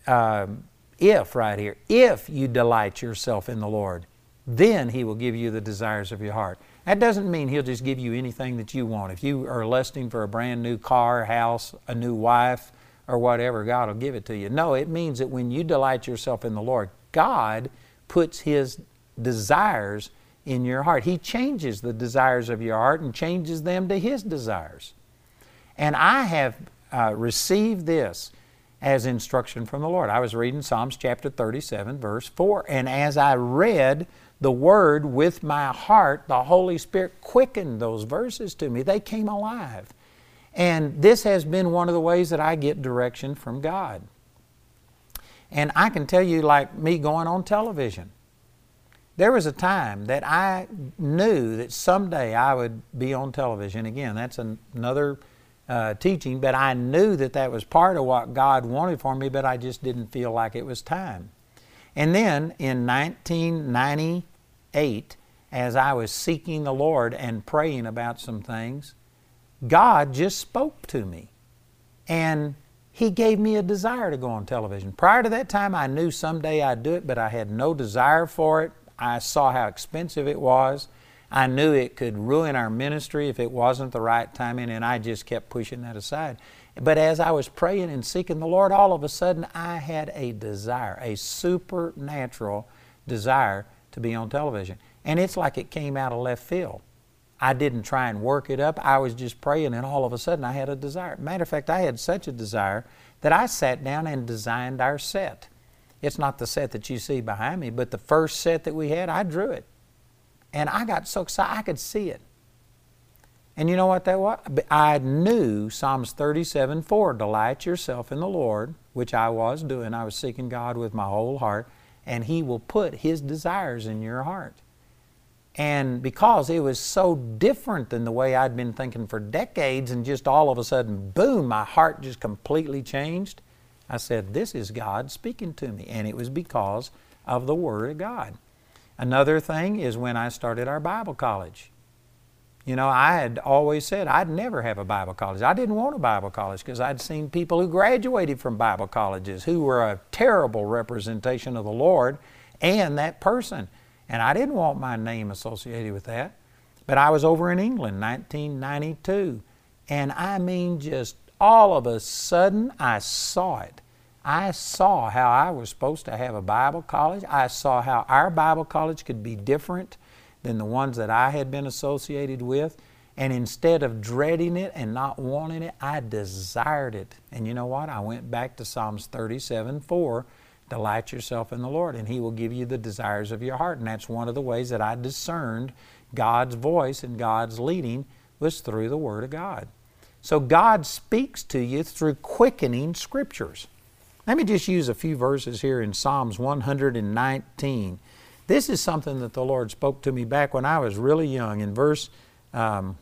S1: if right here, if you delight yourself in the Lord, then He will give you the desires of your heart. That doesn't mean He'll just give you anything that you want. If you are lusting for a brand new car, house, a new wife, or whatever, God will give it to you. No, it means that when you delight yourself in the Lord, God puts His desires in your heart. He changes the desires of your heart and changes them to His desires. And I have received this as instruction from the Lord. I was reading Psalms chapter 37, verse 4, and as I read the Word with my heart, the Holy Spirit quickened those verses to me. They came alive. And this has been one of the ways that I get direction from God. And I can tell you, like me going on television, there was a time that I knew that someday I would be on television. Again, that's another teaching, but I knew that that was part of what God wanted for me, but I just didn't feel like it was time. And then in 1998, as I was seeking the Lord and praying about some things, God just spoke to me. And He gave me a desire to go on television. Prior to that time, I knew someday I'd do it, but I had no desire for it. I saw how expensive it was. I knew it could ruin our ministry if it wasn't the right timing, and I just kept pushing that aside. But as I was praying and seeking the Lord, all of a sudden I had a desire, a supernatural desire to be on television. And it's like it came out of left field. I didn't try and work it up. I was just praying, and all of a sudden I had a desire. Matter of fact, I had such a desire that I sat down and designed our set. It's not the set that you see behind me, but the first set that we had, I drew it. And I got so excited I could see it. And you know what that was? I knew Psalms 37:4, delight yourself in the Lord, which I was doing. I was seeking God with my whole heart, and He will put His desires in your heart. And because it was so different than the way I'd been thinking for decades, and just all of a sudden, boom, my heart just completely changed, I said, this is God speaking to me. And it was because of the Word of God. Another thing is when I started our Bible college. You know, I had always said I'd never have a Bible college. I didn't want a Bible college because I'd seen people who graduated from Bible colleges who were a terrible representation of the Lord and that person. And I didn't want my name associated with that. But I was over in England, 1992. And I mean, just all of a sudden, I saw it. I saw how I was supposed to have a Bible college. I saw how our Bible college could be different than the ones that I had been associated with. And instead of dreading it and not wanting it, I desired it. And you know what? I went back to Psalms 37:4, delight yourself in the Lord, and He will give you the desires of your heart. And that's one of the ways that I discerned God's voice and God's leading was through the Word of God. So God speaks to you through quickening Scriptures. Let me just use a few verses here in Psalms 119. This is something that the Lord spoke to me back when I was really young. In verse 9,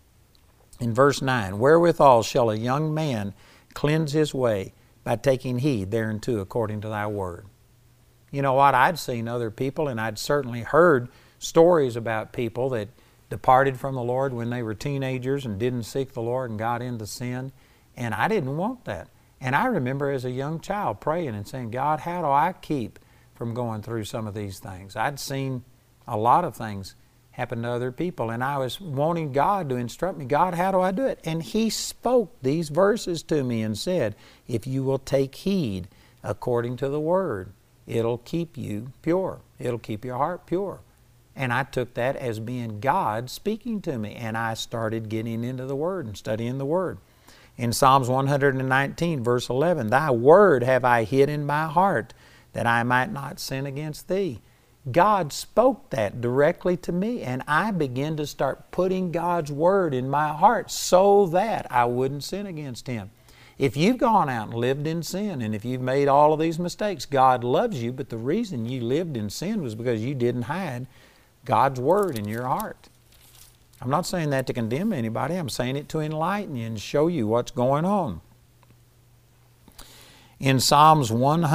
S1: wherewithal shall a young man cleanse his way? By taking heed thereunto according to thy word. You know what? I'd seen other people, and I'd certainly heard stories about people that departed from the Lord when they were teenagers and didn't seek the Lord and got into sin. And I didn't want that. And I remember as a young child praying and saying, God, how do I keep from going through some of these things? I'd seen a lot of things happen to other people, and I was wanting God to instruct me, God, how do I do it? And He spoke these verses to me and said, if you will take heed according to the Word, it'll keep you pure. It'll keep your heart pure. And I took that as being God speaking to me, and I started getting into the Word and studying the Word. In Psalms 119, verse 11, thy word have I hid in my heart, that I might not sin against thee. God spoke that directly to me, and I began to start putting God's Word in my heart so that I wouldn't sin against Him. If you've gone out and lived in sin, and if you've made all of these mistakes, God loves you, but the reason you lived in sin was because you didn't hide God's Word in your heart. I'm not saying that to condemn anybody. I'm saying it to enlighten you and show you what's going on. In Psalms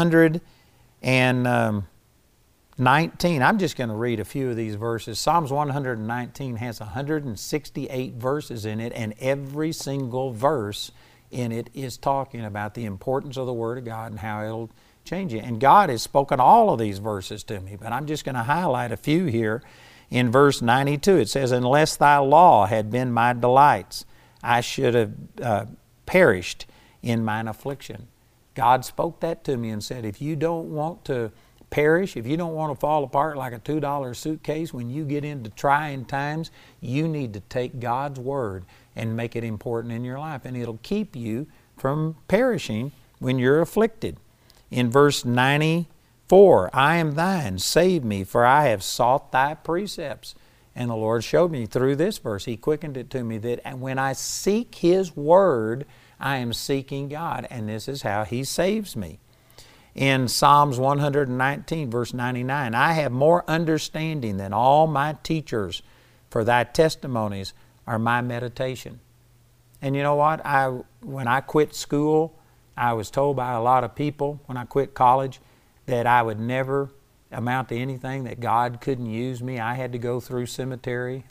S1: 119, I'm just going to read a few of these verses. Psalms 119 has 168 verses in it, and every single verse in it is talking about the importance of the Word of God and how it'll change you. And God has spoken all of these verses to me, but I'm just going to highlight a few here. In verse 92, it says, "Unless thy law had been my delights, I should have perished in mine affliction." God spoke that to me and said, if you don't want to perish, if you don't want to fall apart like a $2 suitcase when you get into trying times, you need to take God's Word and make it important in your life, and it'll keep you from perishing when you're afflicted. In verse 94, "I am thine, save me, for I have sought thy precepts." And the Lord showed me through this verse, He quickened it to me, that when I seek His Word, I am seeking God, and this is how He saves me. In Psalms 119, verse 99, "I have more understanding than all my teachers, for thy testimonies are my meditation." And you know what? When I quit school, I was told by a lot of people when I quit college that I would never amount to anything, that God couldn't use me. I had to go through seminary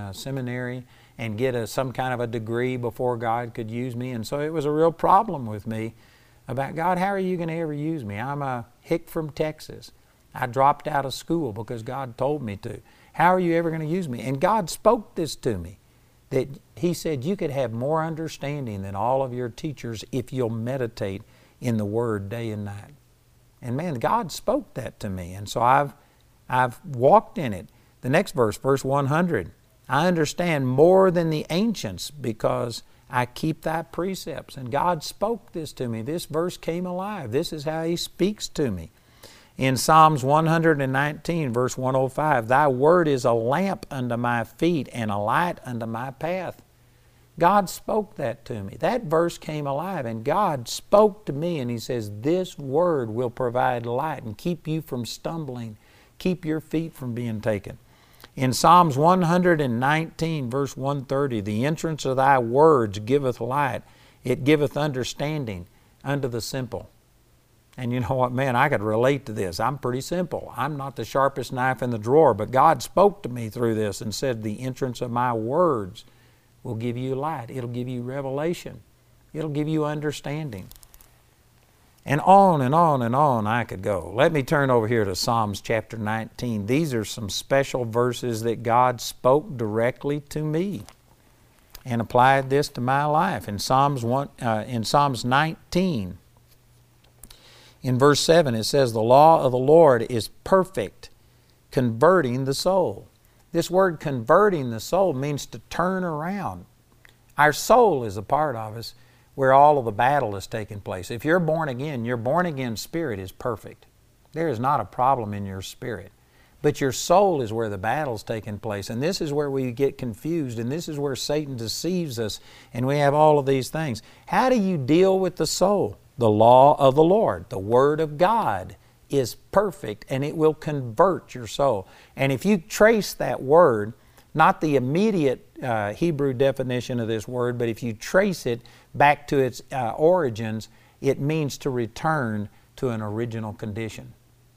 S1: and get some kind of a degree before God could use me. And so it was a real problem with me about, God, how are you going to ever use me? I'm a hick from Texas. I dropped out of school because God told me to. How are you ever going to use me? And God spoke this to me, that He said you could have more understanding than all of your teachers if you'll meditate in the Word day and night. And man, God spoke that to me, and so I've walked in it. The next verse, verse 100, "I understand more than the ancients because I keep thy precepts." And God spoke this to me. This verse came alive. This is how He speaks to me. In Psalms 119, verse 105, "Thy word is a lamp unto my feet and a light unto my path." God spoke that to me. That verse came alive, and God spoke to me, and He says, this Word will provide light and keep you from stumbling, keep your feet from being taken. In Psalms 119, verse 130, "The entrance of thy words giveth light, it giveth understanding unto the simple." And you know what, man, I could relate to this. I'm pretty simple. I'm not the sharpest knife in the drawer, but God spoke to me through this and said, the entrance of my words will give you light. It'll give you revelation. It'll give you understanding. And on and on and on I could go. Let me turn over here to Psalms chapter 19. These are some special verses that God spoke directly to me and applied this to my life. In Psalms 19, in verse 7, it says, "The law of the Lord is perfect, converting the soul." This word converting the soul means to turn around. Our soul is a part of us where all of the battle is taking place. If you're born again, your born again spirit is perfect. There is not a problem in your spirit. But your soul is where the battle's taking place. And this is where we get confused, and this is where Satan deceives us, and we have all of these things. How do you deal with the soul? The law of the Lord, the Word of God, is perfect, and it will convert your soul. And if you trace that word, not the immediate Hebrew definition of this word, but if you trace it back to its origins, it means to return to an original condition.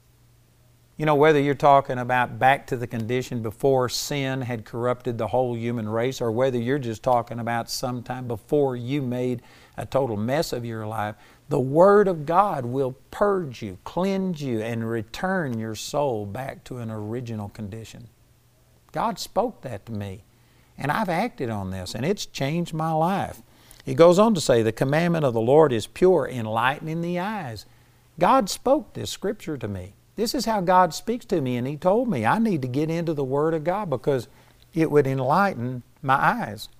S1: You know, whether you're talking about back to the condition before sin had corrupted the whole human race, or whether you're just talking about sometime before you made a total mess of your life, the Word of God will purge you, cleanse you, and return your soul back to an original condition. God spoke that to me, and I've acted on this, and it's changed my life. He goes on to say, "The commandment of the Lord is pure, enlightening the eyes." God spoke this scripture to me. This is how God speaks to me, and He told me I need to get into the Word of God because it would enlighten my eyes.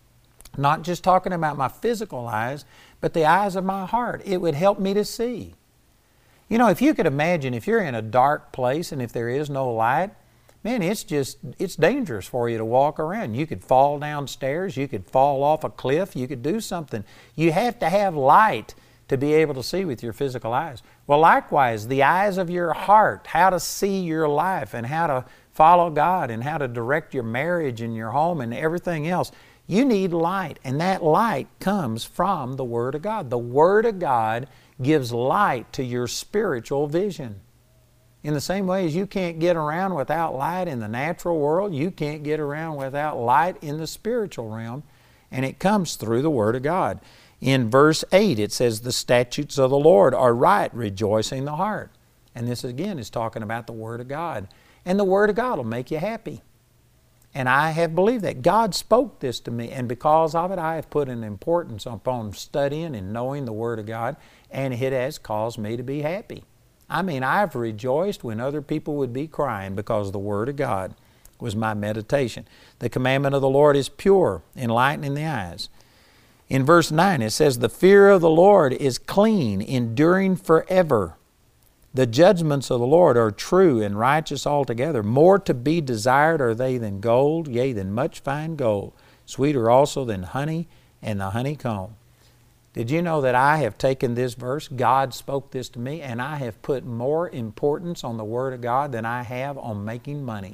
S1: Not just talking about my physical eyes, but the eyes of my heart. It would help me to see. You know, if you could imagine, if you're in a dark place and if there is no light, man, it's dangerous for you to walk around. You could fall downstairs, you could fall off a cliff, you could do something. You have to have light to be able to see with your physical eyes. Well, likewise, the eyes of your heart, how to see your life and how to follow God and how to direct your marriage and your home and everything else. You need light, and that light comes from the Word of God. The Word of God gives light to your spiritual vision. In the same way as you can't get around without light in the natural world, you can't get around without light in the spiritual realm, and it comes through the Word of God. In verse 8 it says, the statutes of the Lord are right, rejoicing the heart. And this again is talking about the Word of God. And the Word of God will make you happy. And I have believed that. God spoke this to me, and because of it I have put an importance upon studying and knowing the Word of God, and it has caused me to be happy. I mean, I've rejoiced when other people would be crying because the Word of God was my meditation. The commandment of the Lord is pure, enlightening the eyes. In verse 9 it says, the fear of the Lord is clean, enduring forever. The judgments of the Lord are true and righteous altogether. More to be desired are they than gold, yea, than much fine gold. Sweeter also than honey and the honeycomb. Did you know that I have taken this verse, God spoke this to me, and I have put more importance on the Word of God than I have on making money.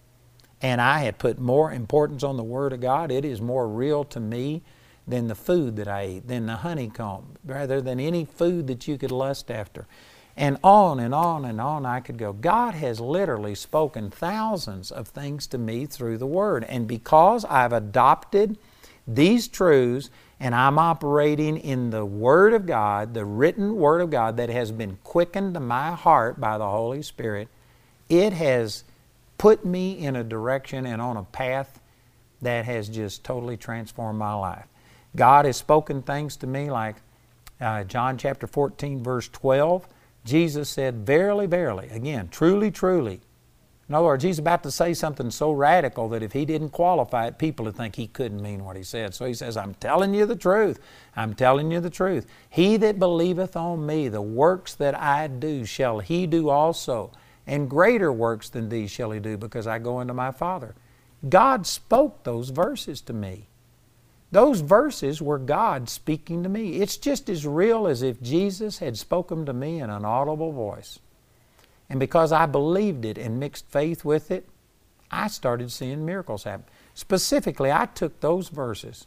S1: And I have put more importance on the Word of God. It is more real to me than the food that I eat, than the honeycomb, rather than any food that you could lust after. And on and on and on I could go. God has literally spoken thousands of things to me through the Word. And because I've adopted these truths and I'm operating in the Word of God, the written Word of God that has been quickened to my heart by the Holy Spirit, it has put me in a direction and on a path that has just totally transformed my life. God has spoken things to me like John chapter 14 verse 12. Jesus said, verily, verily, again, truly, truly. In other words, He's about to say something so radical that if He didn't qualify it, people would think He couldn't mean what He said. So He says, I'm telling you the truth. I'm telling you the truth. He that believeth on me, the works that I do shall he do also, and greater works than these shall he do, because I go unto my Father. God spoke those verses to me. Those verses were God speaking to me. It's just as real as if Jesus had spoken to me in an audible voice. And because I believed it and mixed faith with it, I started seeing miracles happen. Specifically, I took those verses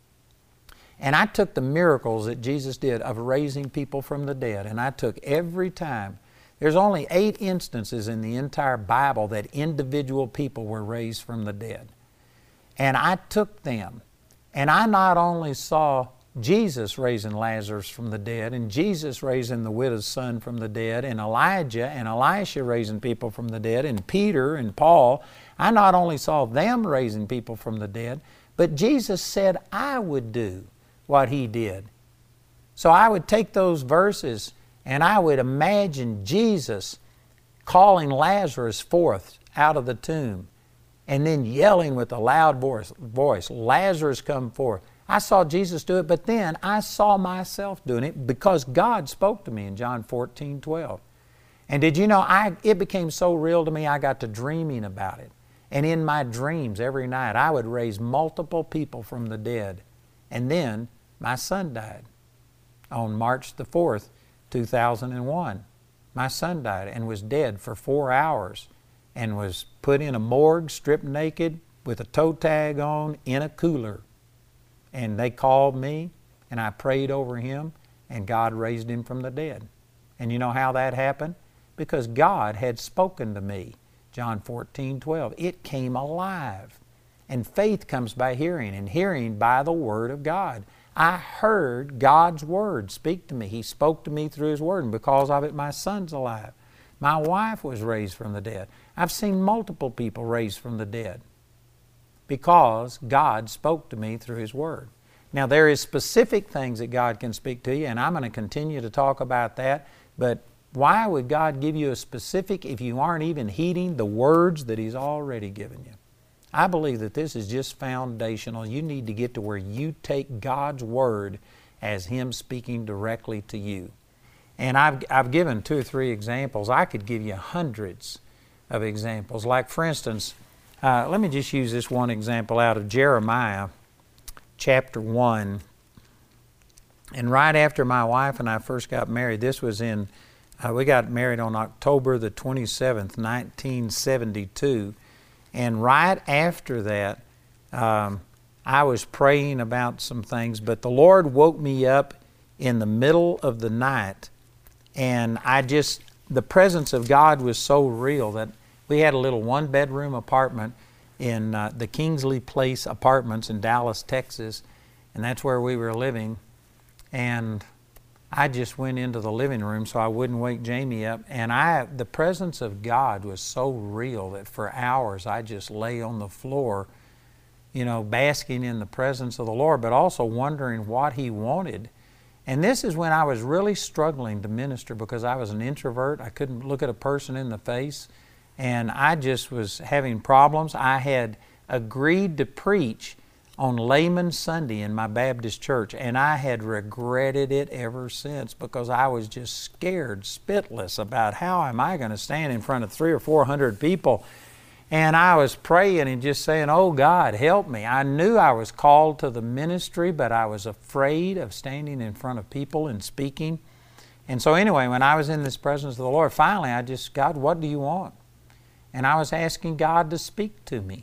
S1: and I took the miracles that Jesus did of raising people from the dead, and I took every time. There's only 8 instances in the entire Bible that individual people were raised from the dead. And I took them. And I not only saw Jesus raising Lazarus from the dead, and Jesus raising the widow's son from the dead, and Elijah and Elisha raising people from the dead, and Peter and Paul, I not only saw them raising people from the dead, but Jesus said I would do what He did. So I would take those verses and I would imagine Jesus calling Lazarus forth out of the tomb, and then yelling with a loud voice, Lazarus, come forth. I saw Jesus do it, but then I saw myself doing it because God spoke to me in John 14:12. And did you know, it became so real to me, I got to dreaming about it. And in my dreams every night, I would raise multiple people from the dead. And then my son died on March the 4th, 2001. My son died and was dead for 4 hours, and was put in a morgue, stripped naked, with a toe tag on, in a cooler. And they called me, and I prayed over him, and God raised him from the dead. And you know how that happened? Because God had spoken to me. John 14:12. It came alive. And faith comes by hearing, and hearing by the Word of God. I heard God's Word speak to me. He spoke to me through His Word, and because of it, my son's alive. My wife was raised from the dead. I've seen multiple people raised from the dead because God spoke to me through His Word. Now, there is specific things that God can speak to you, and I'm going to continue to talk about that, but why would God give you a specific if you aren't even heeding the words that He's already given you? I believe that this is just foundational. You need to get to where you take God's Word as Him speaking directly to you. And I've given 2 or 3 examples. I could give you hundreds of examples. Like, for instance, let me just use this one example out of Jeremiah chapter 1. And right after my wife and I first got married, this was in, we got married on October the 27th, 1972. And right after that, I was praying about some things, but the Lord woke me up in the middle of the night. And the presence of God was so real that we had a little 1-bedroom apartment in the Kingsley Place Apartments in Dallas, Texas, and that's where we were living. And I just went into the living room so I wouldn't wake Jamie up. And the presence of God was so real that for hours I just lay on the floor, basking in the presence of the Lord, but also wondering what He wanted. And this is when I was really struggling to minister because I was an introvert. I couldn't look at a person in the face, and I just was having problems. I had agreed to preach on Layman Sunday in my Baptist church, and I had regretted it ever since because I was just scared spitless about how am I going to stand in front of 300 or 400 people. And I was praying and just saying, oh God, help me. I knew I was called to the ministry, but I was afraid of standing in front of people and speaking. And so anyway, when I was in this presence of the Lord, finally I just, God, what do you want? And I was asking God to speak to me.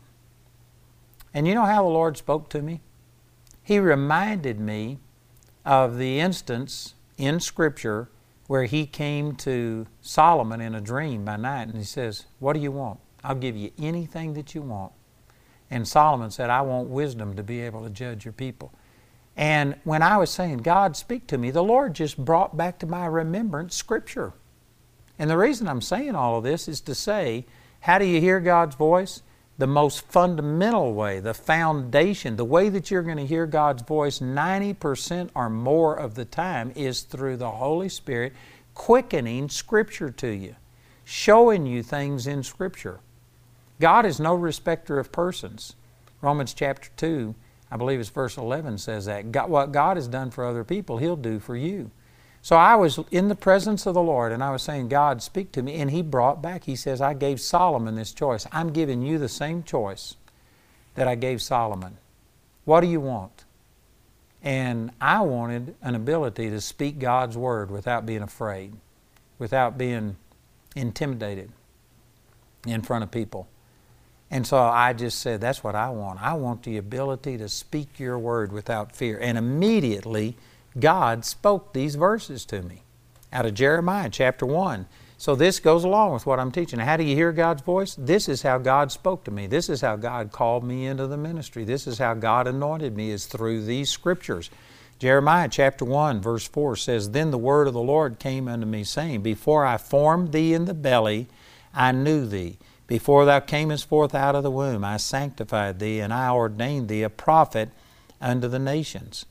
S1: And you know how the Lord spoke to me? He reminded me of the instance in Scripture where He came to Solomon in a dream by night, and He says, what do you want? I'll give you anything that you want. And Solomon said, I want wisdom to be able to judge your people. And when I was saying, God, speak to me, the Lord just brought back to my remembrance Scripture. And the reason I'm saying all of this is to say, how do you hear God's voice? The most fundamental way, the foundation, the way that you're going to hear God's voice 90% or more of the time is through the Holy Spirit quickening Scripture to you, showing you things in Scripture. God is no respecter of persons. Romans chapter 2, I believe it's verse 11 says that. What God has done for other people, He'll do for you. So I was in the presence of the Lord and I was saying, God, speak to me. And He brought back, He says, I gave Solomon this choice. I'm giving you the same choice that I gave Solomon. What do you want? And I wanted an ability to speak God's Word without being afraid, without being intimidated in front of people. And so I just said, that's what I want. I want the ability to speak your Word without fear. And immediately, God spoke these verses to me out of Jeremiah chapter 1. So this goes along with what I'm teaching. How do you hear God's voice? This is how God spoke to me. This is how God called me into the ministry. This is how God anointed me, is through these Scriptures. Jeremiah chapter 1 verse 4 says, Then the word of the Lord came unto me, saying, Before I formed thee in the belly, I knew thee. Before thou camest forth out of the womb, I sanctified thee, and I ordained thee a prophet unto the nations.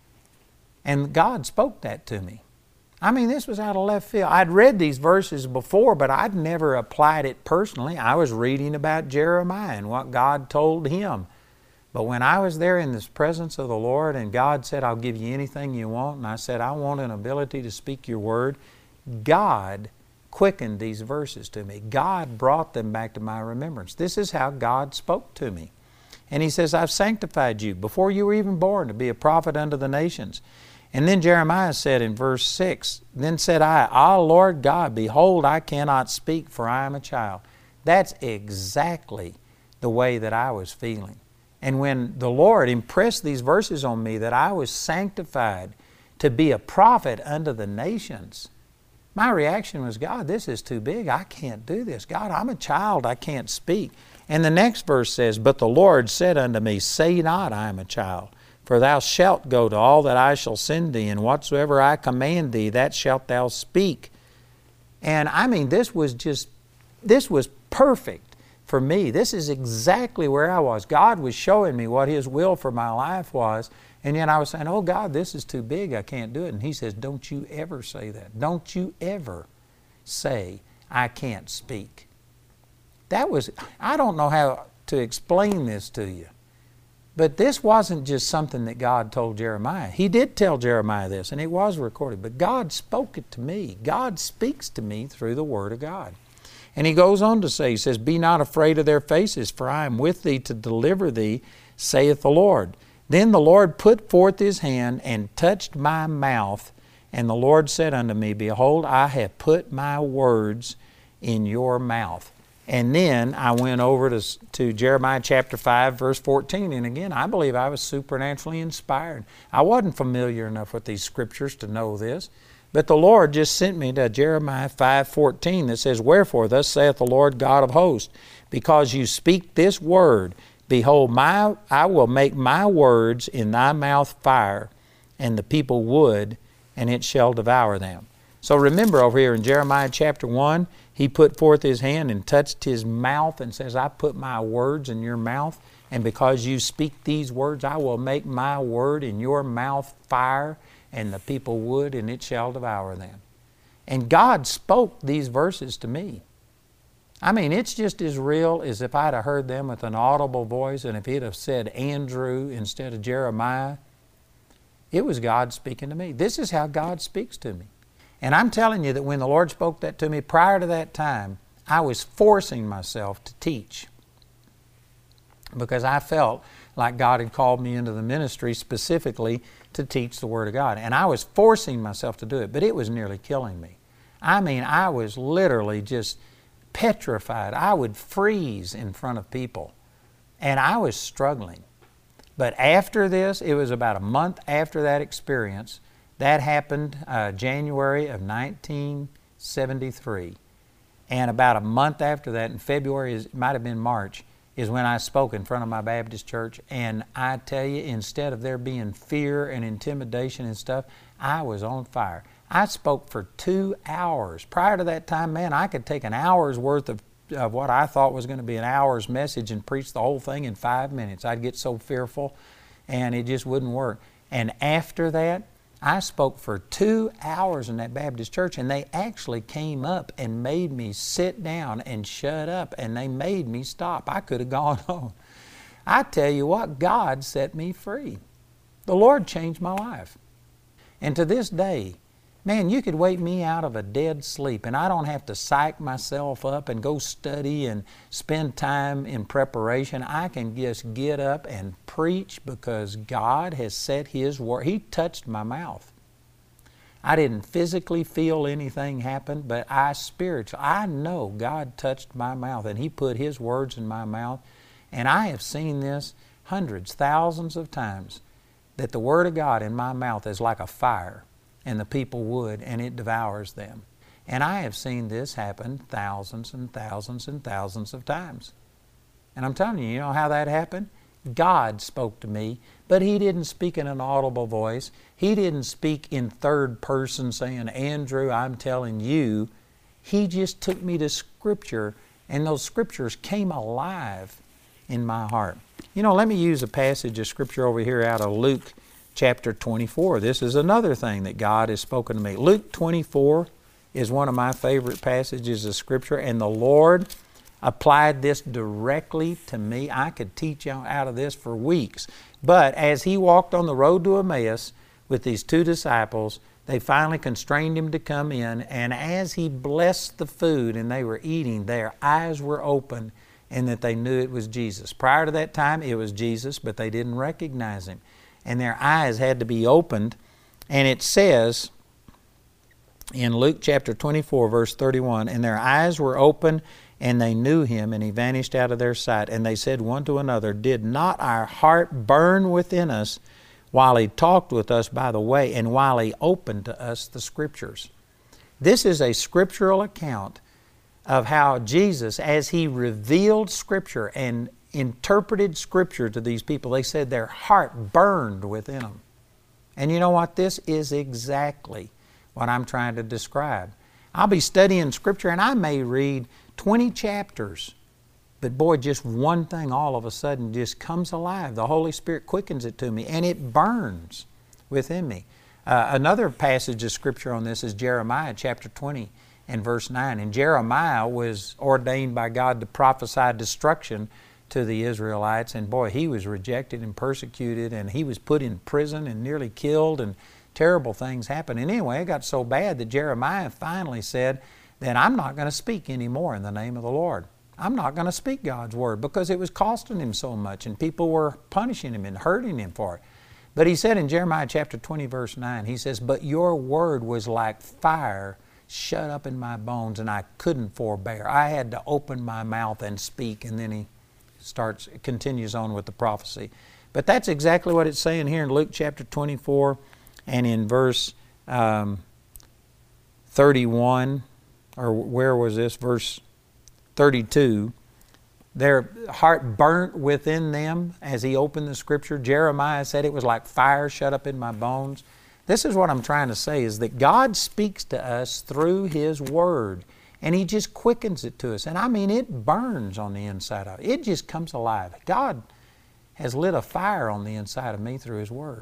S1: And God spoke that to me. I mean, this was out of left field. I'd read these verses before, but I'd never applied it personally. I was reading about Jeremiah and what God told him. But when I was there in this presence of the Lord and God said, I'll give you anything you want, and I said, I want an ability to speak your word, God quickened these verses to me. God brought them back to my remembrance. This is how God spoke to me. And He says, I've sanctified you before you were even born to be a prophet unto the nations. And then Jeremiah said in verse 6, Then said I, Ah, Lord God, behold, I cannot speak, for I am a child. That's exactly the way that I was feeling. And when the Lord impressed these verses on me that I was sanctified to be a prophet unto the nations, my reaction was, God, this is too big. I can't do this. God, I'm a child. I can't speak. And the next verse says, But the Lord said unto me, Say not, I am a child. For thou shalt go to all that I shall send thee, and whatsoever I command thee, that shalt thou speak. And I mean, this was perfect for me. This is exactly where I was. God was showing me what His will for my life was, and yet I was saying, oh God, this is too big, I can't do it. And He says, don't you ever say that. Don't you ever say, I can't speak. I don't know how to explain this to you. But this wasn't just something that God told Jeremiah. He did tell Jeremiah this, and it was recorded. But God spoke it to me. God speaks to me through the Word of God. And He goes on to say, He says, Be not afraid of their faces, for I am with thee to deliver thee, saith the Lord. Then the Lord put forth His hand and touched my mouth. And the Lord said unto me, Behold, I have put my words in your mouth. And then I went over to Jeremiah chapter 5, verse 14. And again, I believe I was supernaturally inspired. I wasn't familiar enough with these Scriptures to know this. But the Lord just sent me to Jeremiah 5:14 that says, Wherefore, thus saith the Lord God of hosts, because you speak this word, behold, I will make my words in thy mouth fire, and the people wood, and it shall devour them. So remember over here in Jeremiah chapter 1, he put forth his hand and touched his mouth and says, I put my words in your mouth, and because you speak these words, I will make my word in your mouth fire, and the people wood, and it shall devour them. And God spoke these verses to me. I mean, it's just as real as if I'd have heard them with an audible voice, and if he'd have said Andrew instead of Jeremiah. It was God speaking to me. This is how God speaks to me. And I'm telling you that when the Lord spoke that to me, prior to that time, I was forcing myself to teach, because I felt like God had called me into the ministry specifically to teach the Word of God. And I was forcing myself to do it, but it was nearly killing me. I mean, I was literally just petrified. I would freeze in front of people, and I was struggling. But after this, it was about a month after that experience, that happened January of 1973. And about a month after that, in February, it might have been March, is when I spoke in front of my Baptist church. And I tell you, instead of there being fear and intimidation and stuff, I was on fire. I spoke for 2 hours. Prior to that time, man, I could take an hour's worth of what I thought was going to be an hour's message and preach the whole thing in 5 minutes. I'd get so fearful, and it just wouldn't work. And after that, I spoke for 2 hours in that Baptist church, and they actually came up and made me sit down and shut up, and they made me stop. I could have gone on. I tell you what, God set me free. The Lord changed my life. And to this day, man, you could wake me out of a dead sleep, and I don't have to psych myself up and go study and spend time in preparation. I can just get up and preach because God has set His word. He touched my mouth. I didn't physically feel anything happen, but I know God touched my mouth, and He put His words in my mouth. And I have seen this hundreds, thousands of times, that the Word of God in my mouth is like a fire, and the people wood, and it devours them. And I have seen this happen thousands and thousands and thousands of times. And I'm telling you, you know how that happened? God spoke to me, but He didn't speak in an audible voice. He didn't speak in third person saying, Andrew, I'm telling you. He just took me to Scripture, and those Scriptures came alive in my heart. You know, let me use a passage of Scripture over here out of Luke chapter 24. This is another thing that God has spoken to me. Luke 24 is one of my favorite passages of Scripture, and the Lord applied this directly to me. I could teach out of this for weeks. But as He walked on the road to Emmaus with these 2 disciples, they finally constrained Him to come in, and as He blessed the food and they were eating, their eyes were open, and that they knew it was Jesus. Prior to that time, it was Jesus, but they didn't recognize Him. And their eyes had to be opened. And it says in Luke chapter 24, verse 31, and their eyes were open, and they knew Him, and He vanished out of their sight. And they said one to another, did not our heart burn within us while He talked with us by the way, and while He opened to us the Scriptures? This is a scriptural account of how Jesus, as He revealed Scripture and interpreted Scripture to these people, they said their heart burned within them. And you know what? This is exactly what I'm trying to describe. I'll be studying Scripture, and I may read 20 chapters, but boy, just one thing all of a sudden just comes alive. The Holy Spirit quickens it to me, and it burns within me. Another passage of Scripture on this is Jeremiah chapter 20 and verse 9. And Jeremiah was ordained by God to prophesy destruction to the Israelites, and boy, he was rejected and persecuted, and he was put in prison and nearly killed, and terrible things happened. And anyway, it got so bad that Jeremiah finally said that I'm not going to speak anymore in the name of the Lord. I'm not going to speak God's Word, because it was costing him so much, and people were punishing him and hurting him for it. But he said in Jeremiah chapter 20 verse 9, he says, but your word was like fire shut up in my bones, and I couldn't forbear. I had to open my mouth and speak. And then he continues on with the prophecy. But that's exactly what it's saying here in Luke chapter 24 and in verse 31, or where was this? Verse 32. their heart burnt within them as he opened the Scripture. Jeremiah said it was like fire shut up in my bones. This is what I'm trying to say, is that God speaks to us through His Word, and He just quickens it to us. And I mean, it burns on the inside of it. It just comes alive. God has lit a fire on the inside of me through His Word.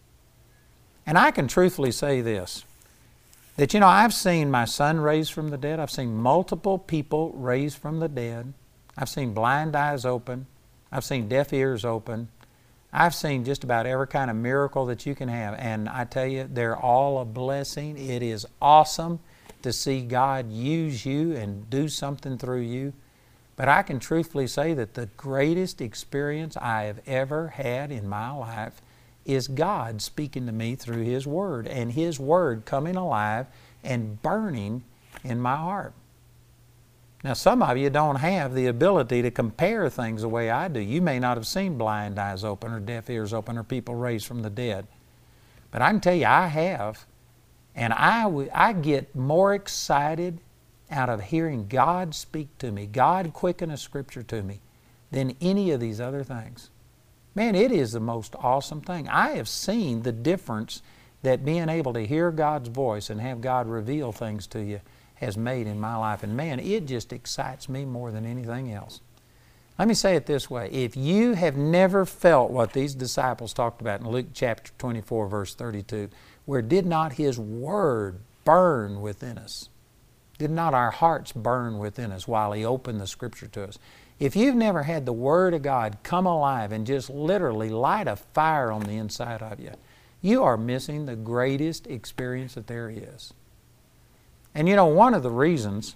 S1: And I can truthfully say this, that I've seen my son raised from the dead. I've seen multiple people raised from the dead. I've seen blind eyes open. I've seen deaf ears open. I've seen just about every kind of miracle that you can have. And I tell you, they're all a blessing. It is awesome to see God use you and do something through you. But I can truthfully say that the greatest experience I have ever had in my life is God speaking to me through His Word, and His Word coming alive and burning in my heart. Now, some of you don't have the ability to compare things the way I do. You may not have seen blind eyes open or deaf ears open or people raised from the dead. But I can tell you, I have. And I get more excited out of hearing God speak to me, God quicken a Scripture to me, than any of these other things. Man, it is the most awesome thing. I have seen the difference that being able to hear God's voice and have God reveal things to you has made in my life. And man, it just excites me more than anything else. Let me say it this way. If you have never felt what these disciples talked about in Luke chapter 24, verse 32, where did not His Word burn within us? Did not our hearts burn within us while He opened the Scripture to us? If you've never had the Word of God come alive and just literally light a fire on the inside of you, you are missing the greatest experience that there is. And one of the reasons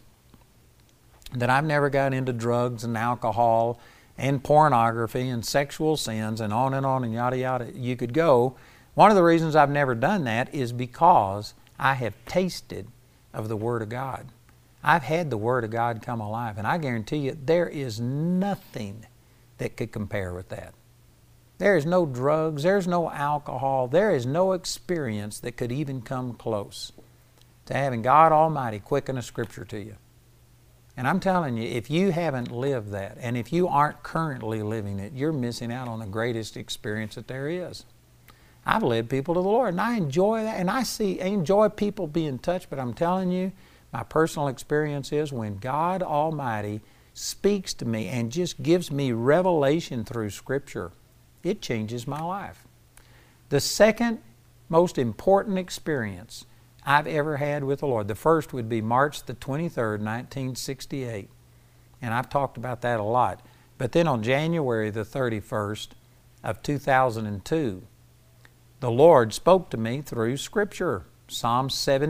S1: that I've never got into drugs and alcohol and pornography and sexual sins and on and yada yada you could go, one of the reasons I've never done that is because I have tasted of the Word of God. I've had the Word of God come alive, and I guarantee you there is nothing that could compare with that. There is no drugs, there's no alcohol, there is no experience that could even come close to having God Almighty quicken a Scripture to you. And I'm telling you, if you haven't lived that, and if you aren't currently living it, you're missing out on the greatest experience that there is. I've led people to the Lord, and I enjoy that, and I enjoy people being touched, but I'm telling you, my personal experience is when God Almighty speaks to me and just gives me revelation through Scripture, it changes my life. The second most important experience I've ever had with the Lord, the first would be March the 23rd, 1968. And I've talked about that a lot. But then on January the 31st of 2002, the Lord spoke to me through Scripture, Psalm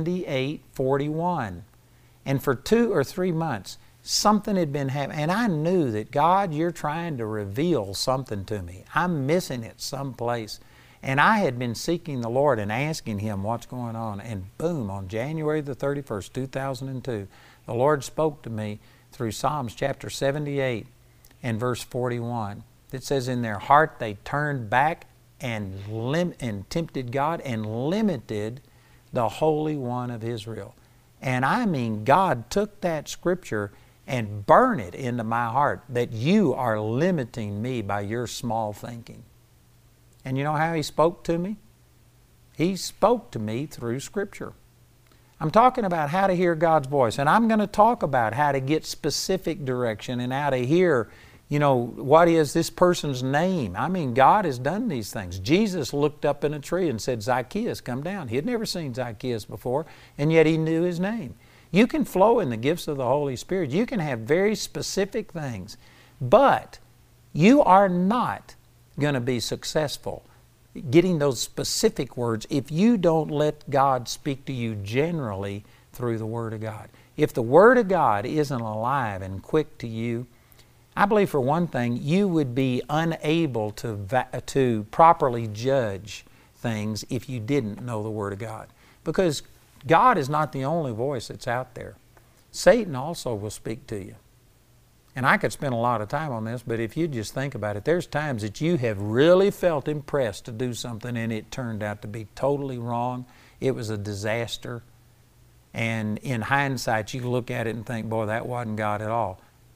S1: 78:41. And for 2 or 3 months, something had been happening. And I knew that, God, you're trying to reveal something to me. I'm missing it someplace. And I had been seeking the Lord and asking Him what's going on. And boom, on January the 31st, 2002, the Lord spoke to me through Psalms chapter 78 and verse 41. It says, in their heart they turned back and tempted God and limited the Holy One of Israel. And I mean, God took that Scripture and burned it into my heart that you are limiting me by your small thinking. And you know how He spoke to me? He spoke to me through Scripture. I'm talking about how to hear God's voice, and I'm going to talk about how to get specific direction and how to hear, what is this person's name? I mean, God has done these things. Jesus looked up in a tree and said, Zacchaeus, come down. He had never seen Zacchaeus before, and yet He knew his name. You can flow in the gifts of the Holy Spirit. You can have very specific things, but you are not going to be successful getting those specific words if you don't let God speak to you generally through the Word of God. If the Word of God isn't alive and quick to you, I believe for one thing, you would be unable to properly judge things if you didn't know the Word of God. Because God is not the only voice that's out there. Satan also will speak to you. And I could spend a lot of time on this, but if you just think about it, there's times that you have really felt impressed to do something and it turned out to be totally wrong. It was a disaster. And in hindsight, you look at it and think, boy, that wasn't God at all.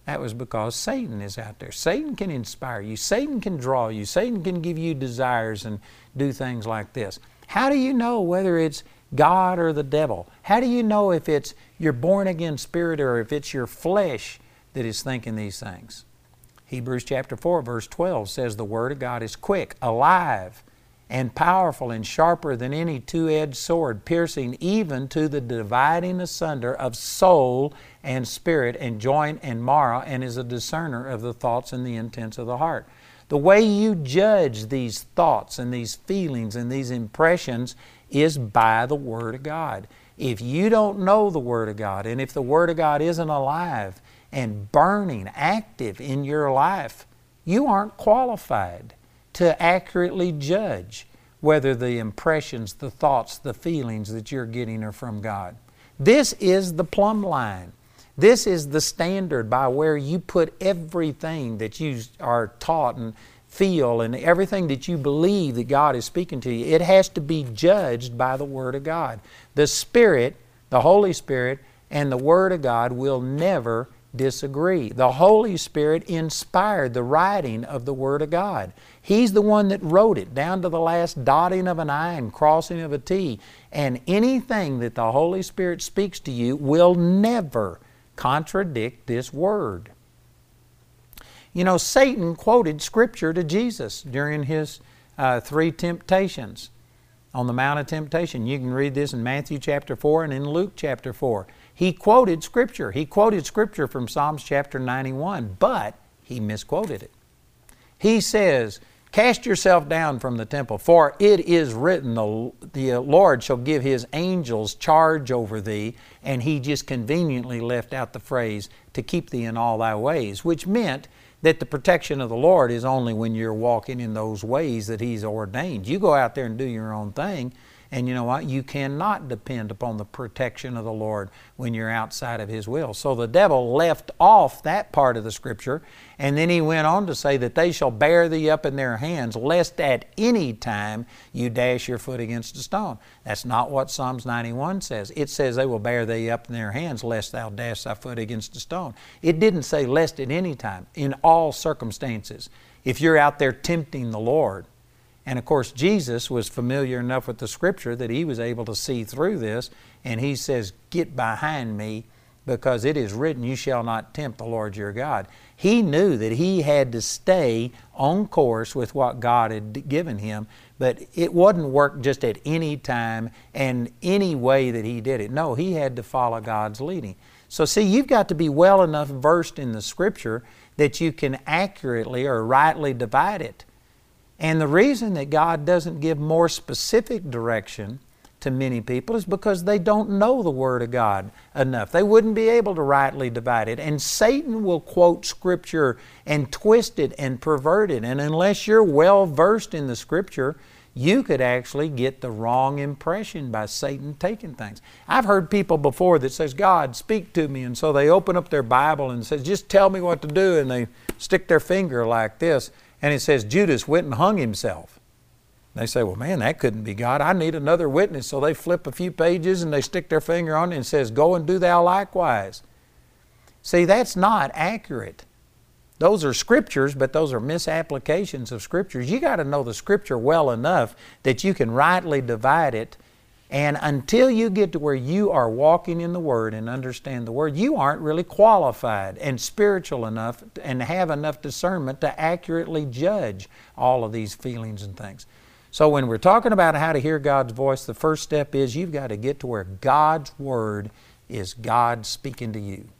S1: That was because Satan is out there. Satan can inspire you. Satan can draw you. Satan can give you desires and do things like this. How do you know whether it's God or the devil? How do you know if it's your born-again spirit or if it's your flesh that is thinking these things? Hebrews chapter 4, verse 12 says the Word of God is quick, alive, and powerful and sharper than any two-edged sword, piercing even to the dividing asunder of soul and spirit and joint and marrow, and is a discerner of the thoughts and the intents of the heart. The way you judge these thoughts and these feelings and these impressions is by the Word of God. If you don't know the Word of God, and if the Word of God isn't alive and burning, active in your life, you aren't qualified to accurately judge whether the impressions, the thoughts, the feelings that you're getting are from God. This is the plumb line. This is the standard by where you put everything that you are taught and feel and everything that you believe that God is speaking to you. It has to be judged by the Word of God. The Spirit, the Holy Spirit, and the Word of God will never disagree. The Holy Spirit inspired the writing of the Word of God. He's the one that wrote it down to the last dotting of an I and crossing of a T. And anything that the Holy Spirit speaks to you will never contradict this Word. You know, Satan quoted Scripture to Jesus during His 3 temptations on the Mount of Temptation. You can read this in Matthew chapter 4 and in Luke chapter 4. He quoted Scripture. He quoted Scripture from Psalms chapter 91, but he misquoted it. He says, "Cast yourself down from the temple, for it is written, the Lord shall give His angels charge over thee," and he just conveniently left out the phrase, "to keep thee in all thy ways," which meant that the protection of the Lord is only when you're walking in those ways that He's ordained. You go out there and do your own thing, and you know what? You cannot depend upon the protection of the Lord when you're outside of His will. So the devil left off that part of the Scripture, and then he went on to say that they shall bear thee up in their hands, lest at any time you dash your foot against a stone. That's not what Psalms 91 says. It says they will bear thee up in their hands, lest thou dash thy foot against a stone. It didn't say lest at any time, in all circumstances. If you're out there tempting the Lord, and of course, Jesus was familiar enough with the Scripture that He was able to see through this, and He says, "Get behind me, because it is written, you shall not tempt the Lord your God." He knew that he had to stay on course with what God had given him, but it wouldn't work just at any time and any way that he did it. No, he had to follow God's leading. So see, you've got to be well enough versed in the Scripture that you can accurately or rightly divide it. And the reason that God doesn't give more specific direction to many people is because they don't know the Word of God enough. They wouldn't be able to rightly divide it. And Satan will quote Scripture and twist it and pervert it. And unless you're well versed in the Scripture, you could actually get the wrong impression by Satan taking things. I've heard people before that says, "God, speak to me." And so they open up their Bible and says, "Just tell me what to do." And they stick their finger like this. And it says, "Judas went and hung himself." They say, "Well, man, that couldn't be God. I need another witness." So they flip a few pages and they stick their finger on it and it says, "Go and do thou likewise." See, that's not accurate. Those are Scriptures, but those are misapplications of Scriptures. You got to know the Scripture well enough that you can rightly divide it. And until you get to where you are walking in the Word and understand the Word, you aren't really qualified and spiritual enough and have enough discernment to accurately judge all of these feelings and things. So when we're talking about how to hear God's voice, the first step is you've got to get to where God's Word is God speaking to you.